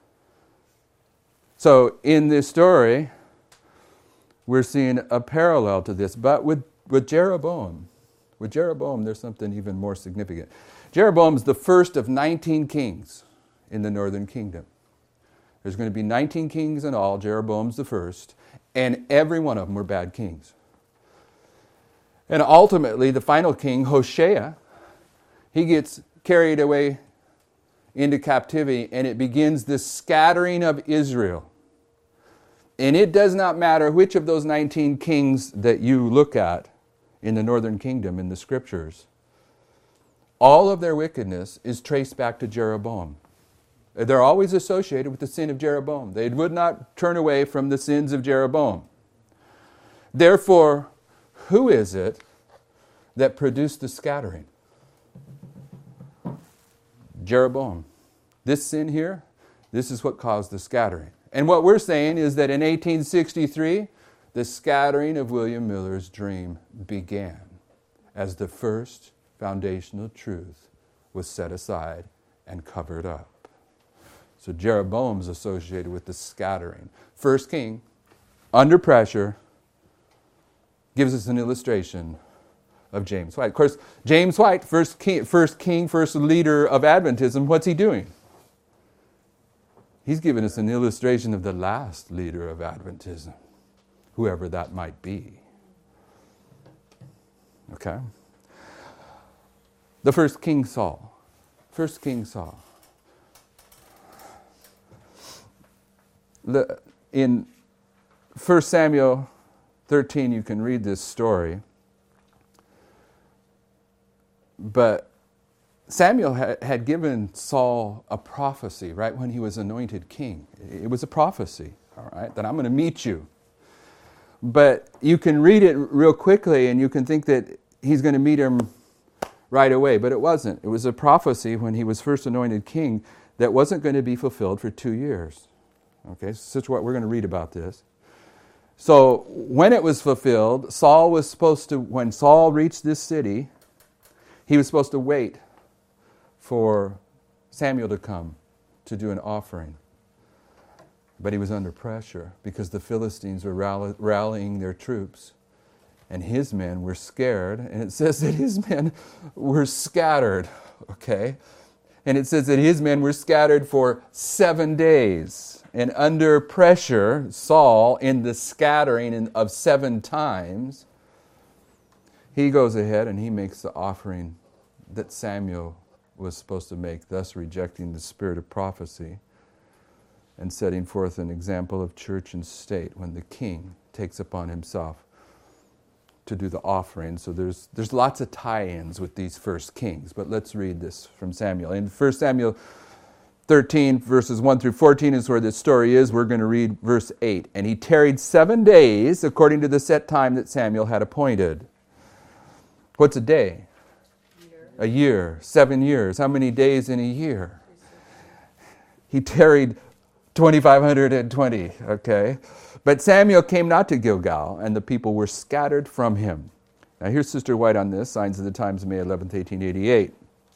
So in this story, we're seeing a parallel to this, but with, with Jeroboam. With Jeroboam, there's something even more significant. Jeroboam is the first of nineteen kings in the northern kingdom. There's going to be nineteen kings in all. Jeroboam's the first. And every one of them were bad kings. And ultimately, the final king, Hoshea, he gets carried away into captivity, and it begins the scattering of Israel. And it does not matter which of those nineteen kings that you look at in the northern kingdom in the scriptures. All of their wickedness is traced back to Jeroboam. They're always associated with the sin of Jeroboam. They would not turn away from the sins of Jeroboam. Therefore, who is it that produced the scattering? Jeroboam. This sin here, this is what caused the scattering. And what we're saying is that in eighteen sixty-three, the scattering of William Miller's dream began as the first foundational truth was set aside and covered up. So Jeroboam's associated with the scattering. First king, under pressure, gives us an illustration of James White. Of course, James White, first king, first king, first leader of Adventism, what's he doing? He's giving us an illustration of the last leader of Adventism, whoever that might be. Okay? The first king Saul. First king Saul. In First Samuel thirteen, you can read this story. But Samuel had given Saul a prophecy right when he was anointed king. It was a prophecy, all right, that I'm going to meet you. But you can read it real quickly and you can think that he's going to meet him right away. But it wasn't. It was a prophecy when he was first anointed king that wasn't going to be fulfilled for two years. Okay, so that's what we're going to read about this. So when it was fulfilled, Saul was supposed to, when Saul reached this city, he was supposed to wait for Samuel to come to do an offering. But he was under pressure because the Philistines were rally, rallying their troops. And his men were scared. And it says that his men were scattered. Okay? And it says that his men were scattered for seven days. And under pressure, Saul, in the scattering of seven times, he goes ahead and he makes the offering that Samuel was supposed to make, thus rejecting the spirit of prophecy and setting forth an example of church and state when the king takes upon himself to do the offering. So there's there's lots of tie-ins with these first kings, but let's read this from Samuel. In First Samuel thirteen, verses one through fourteen is where this story is. We're going to read verse eight. And he tarried seven days according to the set time that Samuel had appointed. What's a day? Year. A year. Seven years. How many days in a year? He tarried two thousand five hundred twenty, okay? But Samuel came not to Gilgal, and the people were scattered from him. Now here's Sister White on this, Signs of the Times, May eleventh, eighteen eighty-eight.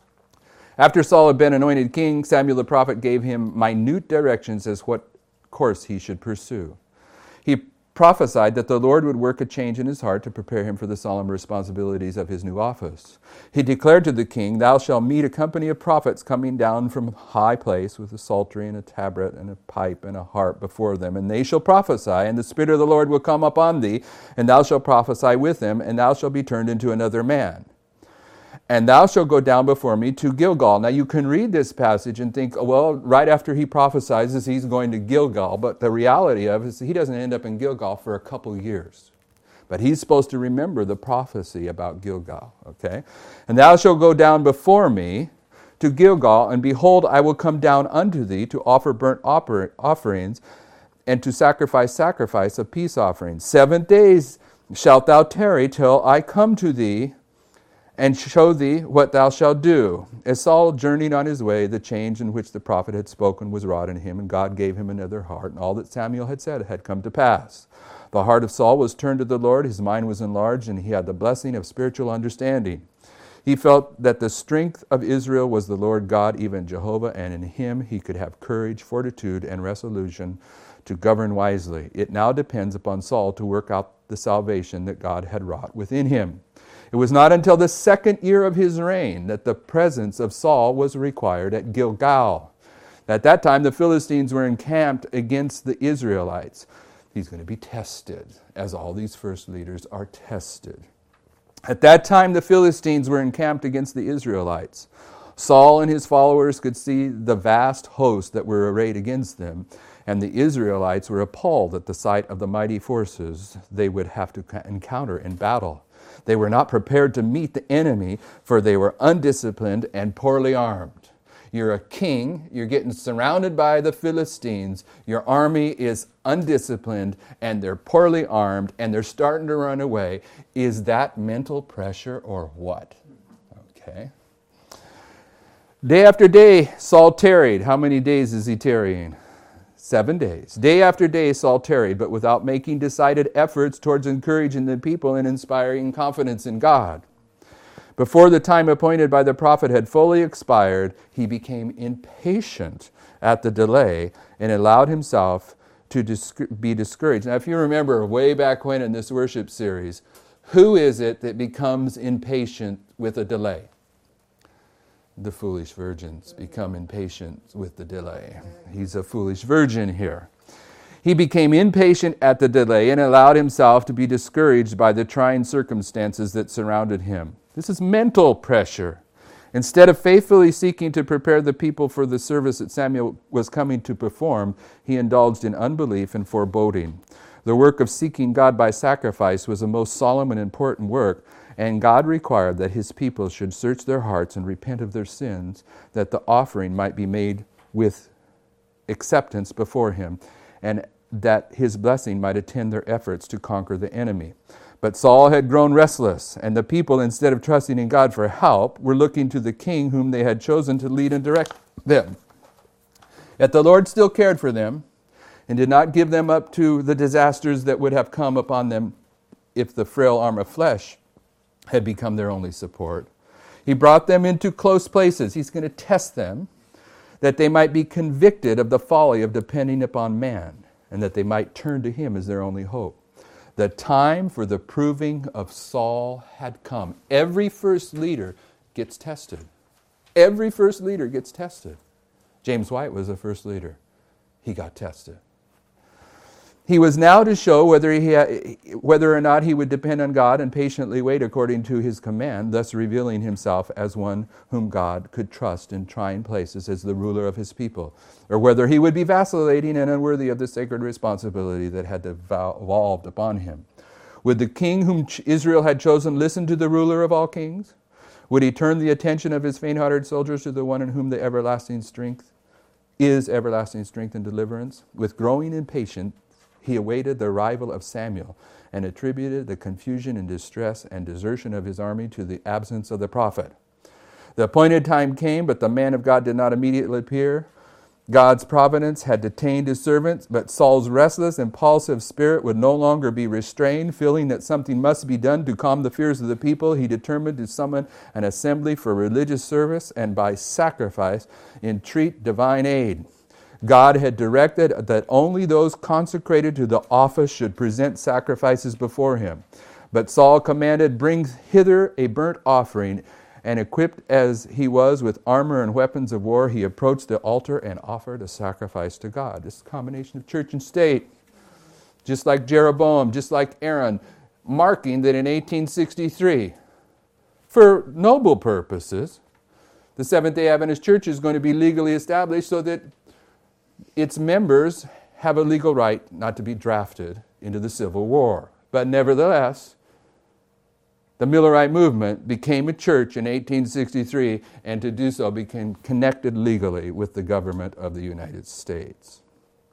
After Saul had been anointed king, Samuel the prophet gave him minute directions as what course he should pursue. He prophesied that the Lord would work a change in his heart to prepare him for the solemn responsibilities of his new office. He declared to the king, "Thou shalt meet a company of prophets coming down from a high place with a psaltery and a tabret and a pipe and a harp before them, and they shall prophesy, and the Spirit of the Lord will come upon thee, and thou shalt prophesy with them, and thou shalt be turned into another man. And thou shalt go down before me to Gilgal." Now you can read this passage and think, well, right after he prophesies, he's going to Gilgal. But the reality of it is he doesn't end up in Gilgal for a couple years. But he's supposed to remember the prophecy about Gilgal, okay? "And thou shalt go down before me to Gilgal, and behold, I will come down unto thee to offer burnt offerings and to sacrifice sacrifice of peace offerings. Seven days shalt thou tarry till I come to thee, and show thee what thou shalt do." As Saul journeyed on his way, the change in which the prophet had spoken was wrought in him, and God gave him another heart, and all that Samuel had said had come to pass. The heart of Saul was turned to the Lord, his mind was enlarged, and he had the blessing of spiritual understanding. He felt that the strength of Israel was the Lord God, even Jehovah, and in him he could have courage, fortitude, and resolution to govern wisely. It now depends upon Saul to work out the salvation that God had wrought within him. It was not until the second year of his reign that the presence of Saul was required at Gilgal. At that time, the Philistines were encamped against the Israelites. He's going to be tested, as all these first leaders are tested. At that time, the Philistines were encamped against the Israelites. Saul and his followers could see the vast host that were arrayed against them, and the Israelites were appalled at the sight of the mighty forces they would have to encounter in battle. They were not prepared to meet the enemy, for they were undisciplined and poorly armed. You're a king. You're getting surrounded by the Philistines. Your army is undisciplined, and they're poorly armed, and they're starting to run away. Is that mental pressure or what? Okay. Day after day, Saul tarried. How many days is he tarrying? Seven days. Day after day, Saul tarried, but without making decided efforts towards encouraging the people and inspiring confidence in God. Before the time appointed by the prophet had fully expired, he became impatient at the delay and allowed himself to dis- be discouraged. Now, if you remember way back when in this worship series, who is it that becomes impatient with a delay? The foolish virgins become impatient with the delay. He's a foolish virgin here. He became impatient at the delay and allowed himself to be discouraged by the trying circumstances that surrounded him. This is mental pressure. Instead of faithfully seeking to prepare the people for the service that Samuel was coming to perform, he indulged in unbelief and foreboding. The work of seeking God by sacrifice was a most solemn and important work, and God required that his people should search their hearts and repent of their sins, that the offering might be made with acceptance before him, and that his blessing might attend their efforts to conquer the enemy. But Saul had grown restless, and the people, instead of trusting in God for help, were looking to the king whom they had chosen to lead and direct them. Yet the Lord still cared for them and did not give them up to the disasters that would have come upon them if the frail arm of flesh had become their only support. He brought them into close places. He's going to test them, that they might be convicted of the folly of depending upon man, and that they might turn to him as their only hope. The time for the proving of Saul had come. Every first leader gets tested. Every first leader gets tested. James White was a first leader. He got tested. He was now to show whether he had, whether or not he would depend on God and patiently wait according to his command, thus revealing himself as one whom God could trust in trying places as the ruler of his people, or whether he would be vacillating and unworthy of the sacred responsibility that had devolved upon him. Would the king whom Israel had chosen listen to the ruler of all kings? Would he turn the attention of his faint-hearted soldiers to the one in whom the everlasting strength is everlasting strength and deliverance? With growing impatience, he awaited the arrival of Samuel and attributed the confusion and distress and desertion of his army to the absence of the prophet. The appointed time came, but the man of God did not immediately appear. God's providence had detained his servants, but Saul's restless, impulsive spirit would no longer be restrained. Feeling that something must be done to calm the fears of the people, he determined to summon an assembly for religious service and by sacrifice entreat divine aid. God had directed that only those consecrated to the office should present sacrifices before him. But Saul commanded, "Bring hither a burnt offering." And equipped as he was with armor and weapons of war, he approached the altar and offered a sacrifice to God. This is a combination of church and state. Just like Jeroboam, just like Aaron, marking that in eighteen sixty-three, for noble purposes, the Seventh-day Adventist Church is going to be legally established so that its members have a legal right not to be drafted into the Civil War. But nevertheless, the Millerite movement became a church in eighteen sixty-three, and to do so became connected legally with the government of the United States.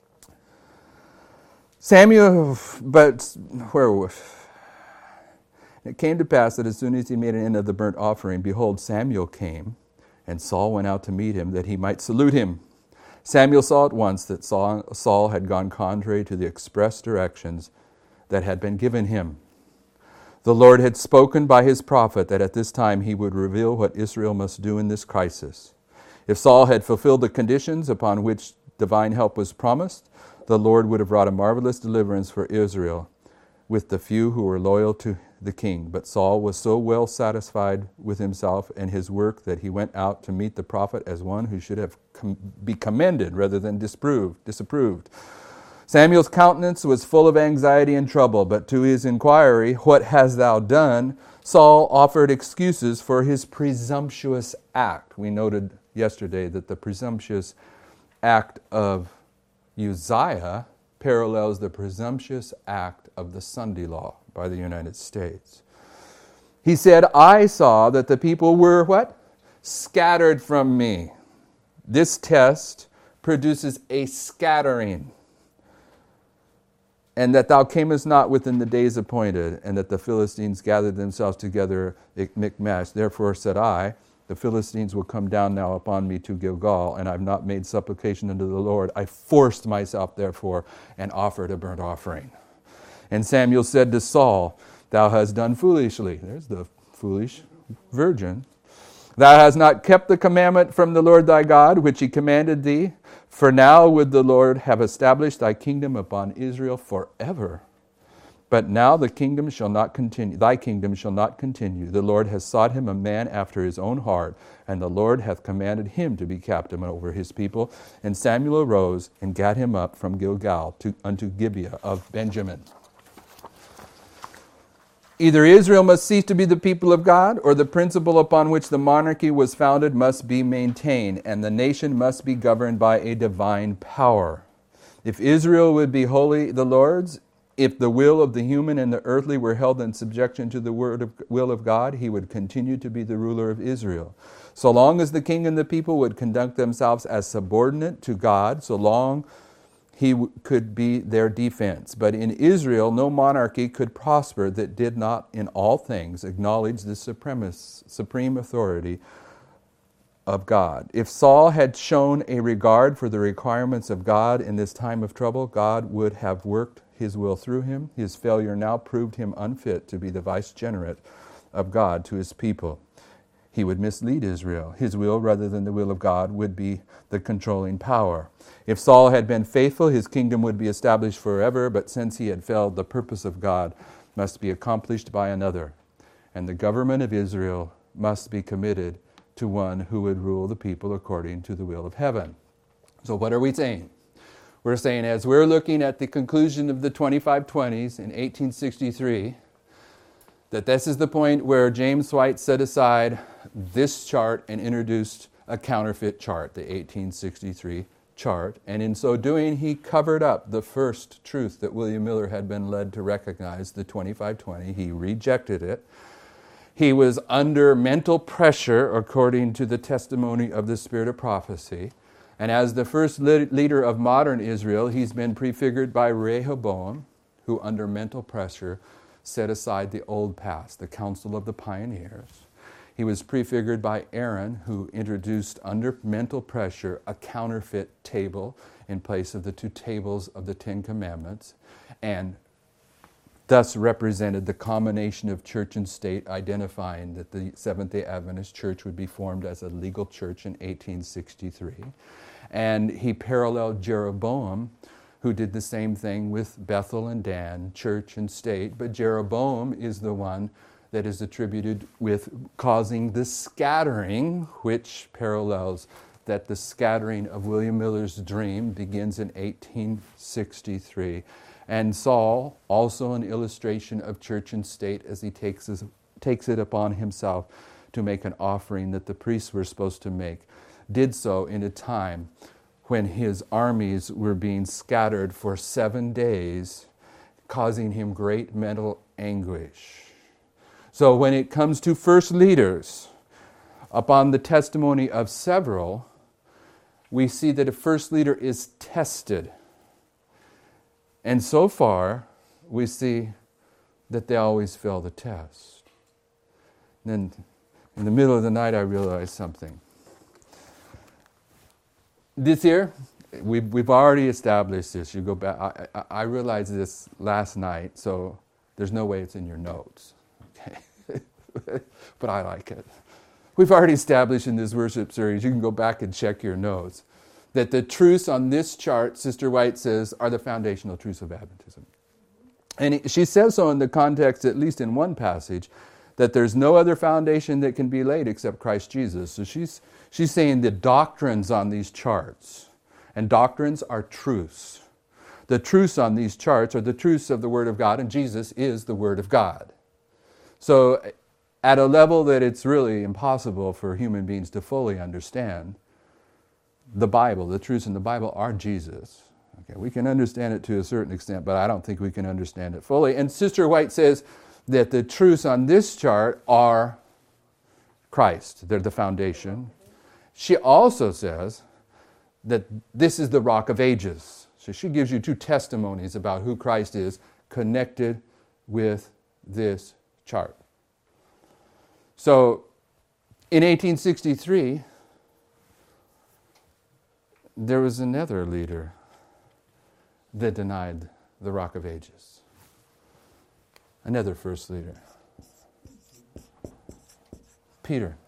Samuel, but where was it? Came to pass that as soon as he made an end of the burnt offering, behold, Samuel came, and Saul went out to meet him, that he might salute him. Samuel saw at once that Saul had gone contrary to the express directions that had been given him. The Lord had spoken by his prophet that at this time he would reveal what Israel must do in this crisis. If Saul had fulfilled the conditions upon which divine help was promised, the Lord would have wrought a marvelous deliverance for Israel with the few who were loyal to the king. But Saul was so well satisfied with himself and his work that he went out to meet the prophet as one who should have com- be commended rather than disproved, disapproved. Samuel's countenance was full of anxiety and trouble, but to his inquiry, "What hast thou done?" Saul offered excuses for his presumptuous act. We noted yesterday that the presumptuous act of Uzziah parallels the presumptuous act of the Sunday law by the United States. He said, "I saw that the people were" what? "Scattered from me." This test produces a scattering. And that thou camest not within the days appointed, and that the Philistines gathered themselves together at Michmash. Therefore said I, the Philistines will come down now upon me to Gilgal, and I have not made supplication unto the Lord. I forced myself, therefore, and offered a burnt offering. And Samuel said to Saul, thou hast done foolishly. There's the foolish virgin. Thou hast not kept the commandment from the Lord thy God, which he commanded thee. For now would the Lord have established thy kingdom upon Israel forever. But now the kingdom shall not continue, thy kingdom shall not continue. The Lord has sought him a man after his own heart, and the Lord hath commanded him to be captain over his people. And Samuel arose and gat him up from Gilgal to, unto Gibeah of Benjamin. Either Israel must cease to be the people of God, or the principle upon which the monarchy was founded must be maintained, and the nation must be governed by a divine power. If Israel would be wholly the Lord's, if the will of the human and the earthly were held in subjection to the word of, will of God, he would continue to be the ruler of Israel. So long as the king and the people would conduct themselves as subordinate to God, so long he w- could be their defense. But in Israel, no monarchy could prosper that did not in all things acknowledge the supremus, supreme authority of God. If Saul had shown a regard for the requirements of God in this time of trouble, God would have worked his will through him. His failure now proved him unfit to be the vicegerent of God to his people. He would mislead Israel. His will, rather than the will of God, would be the controlling power. If Saul had been faithful, his kingdom would be established forever, but since he had failed, the purpose of God must be accomplished by another. And the government of Israel must be committed to one who would rule the people according to the will of heaven. So what are we saying? We're saying as we're looking at the conclusion of the twenty-five twenties in eighteen sixty-three, that this is the point where James White set aside this chart and introduced a counterfeit chart, the eighteen sixty-three chart. And in so doing, he covered up the first truth that William Miller had been led to recognize, the twenty-five twenty. He rejected it. He was under mental pressure, according to the testimony of the Spirit of prophecy. And as the first leader of modern Israel, he's been prefigured by Rehoboam, who under mental pressure set aside the old past, the counsel of the pioneers. He was prefigured by Aaron, who introduced under mental pressure a counterfeit table in place of the two tables of the Ten Commandments, and thus represented the combination of church and state, identifying that the Seventh-day Adventist Church would be formed as a legal church in eighteen sixty-three. And he paralleled Jeroboam, who did the same thing with Bethel and Dan, church and state. But Jeroboam is the one that is attributed with causing the scattering, which parallels that the scattering of William Miller's dream begins in eighteen sixty-three. And Saul, also an illustration of church and state, as he takes, his, takes it upon himself to make an offering that the priests were supposed to make, did so in a time when his armies were being scattered for seven days, causing him great mental anguish. So when it comes to first leaders, upon the testimony of several, we see that a first leader is tested. And so far, we see that they always fail the test. And then in the middle of the night, I realized something. This year, we've, we've already established this. You go back. I, I, I realized this last night, so there's no way it's in your notes. Okay, but I like it. We've already established in this worship series, you can go back and check your notes, that the truths on this chart, Sister White says, are the foundational truths of Adventism. And she says so in the context, at least in one passage, that there's no other foundation that can be laid except Christ Jesus. So she's she's saying the doctrines on these charts, and doctrines are truths. The truths on these charts are the truths of the Word of God, and Jesus is the Word of God. So at a level that it's really impossible for human beings to fully understand, the Bible, the truths in the Bible are Jesus. Okay, we can understand it to a certain extent, but I don't think we can understand it fully. And Sister White says that the truths on this chart are Christ. They're the foundation. She also says that this is the Rock of Ages. So she gives you two testimonies about who Christ is connected with this chart. So in eighteen sixty-three, there was another leader that denied the Rock of Ages. Another first leader. Peter.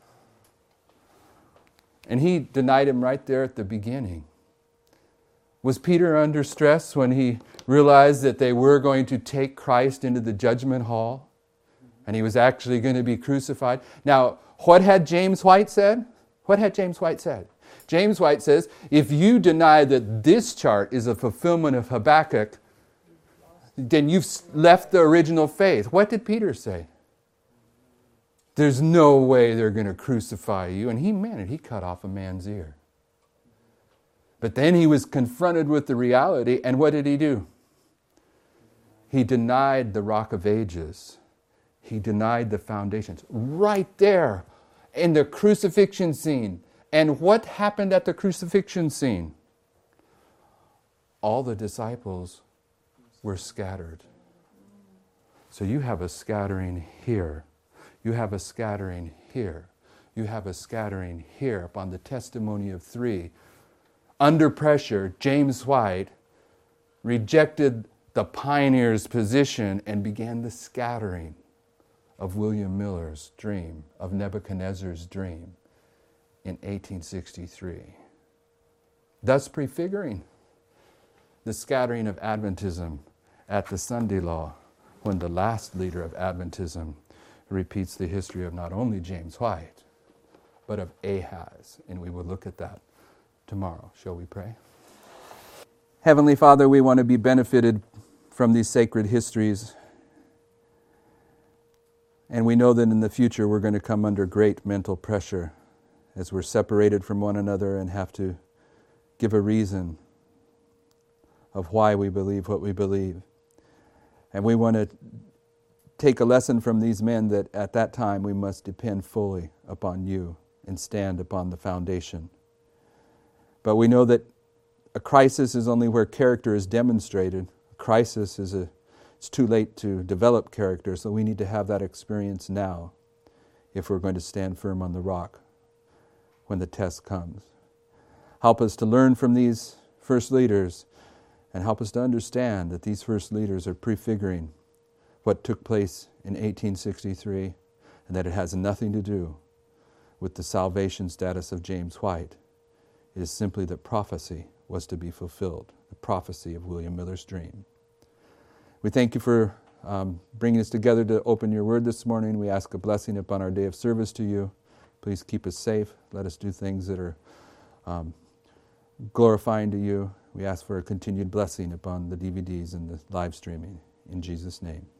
And he denied him right there at the beginning. Was Peter under stress when he realized that they were going to take Christ into the judgment hall and he was actually going to be crucified? Now, what had James White said? What had James White said? James White says, if you deny that this chart is a fulfillment of Habakkuk, then you've left the original faith. What did Peter say? There's no way they're going to crucify you. And he meant it. He cut off a man's ear. But then he was confronted with the reality, and what did he do? He denied the Rock of Ages. He denied the foundations. Right there in the crucifixion scene. And what happened at the crucifixion scene? All the disciples were scattered. So you have a scattering here. You have a scattering here. You have a scattering here upon the testimony of three. Under pressure, James White rejected the pioneer's position and began the scattering of William Miller's dream, of Nebuchadnezzar's dream in eighteen sixty-three. Thus prefiguring the scattering of Adventism at the Sunday Law, when the last leader of Adventism repeats the history of not only James White, but of Ahaz. And we will look at that tomorrow. Shall we pray? Heavenly Father, we want to be benefited from these sacred histories. And we know that in the future we're going to come under great mental pressure as we're separated from one another and have to give a reason of why we believe what we believe. And we want to take a lesson from these men that at that time we must depend fully upon you and stand upon the foundation. But we know that a crisis is only where character is demonstrated. A crisis is a, it's too late to develop character, so we need to have that experience now if we're going to stand firm on the rock when the test comes. Help us to learn from these first leaders and help us to understand that these first leaders are prefiguring what took place in eighteen sixty-three, and that it has nothing to do with the salvation status of James White. It is simply that prophecy was to be fulfilled, the prophecy of William Miller's dream. We thank you for um, bringing us together to open your word this morning. We ask a blessing upon our day of service to you. Please keep us safe. Let us do things that are um, glorifying to you. We ask for a continued blessing upon the D V Ds and the live streaming. In Jesus' name.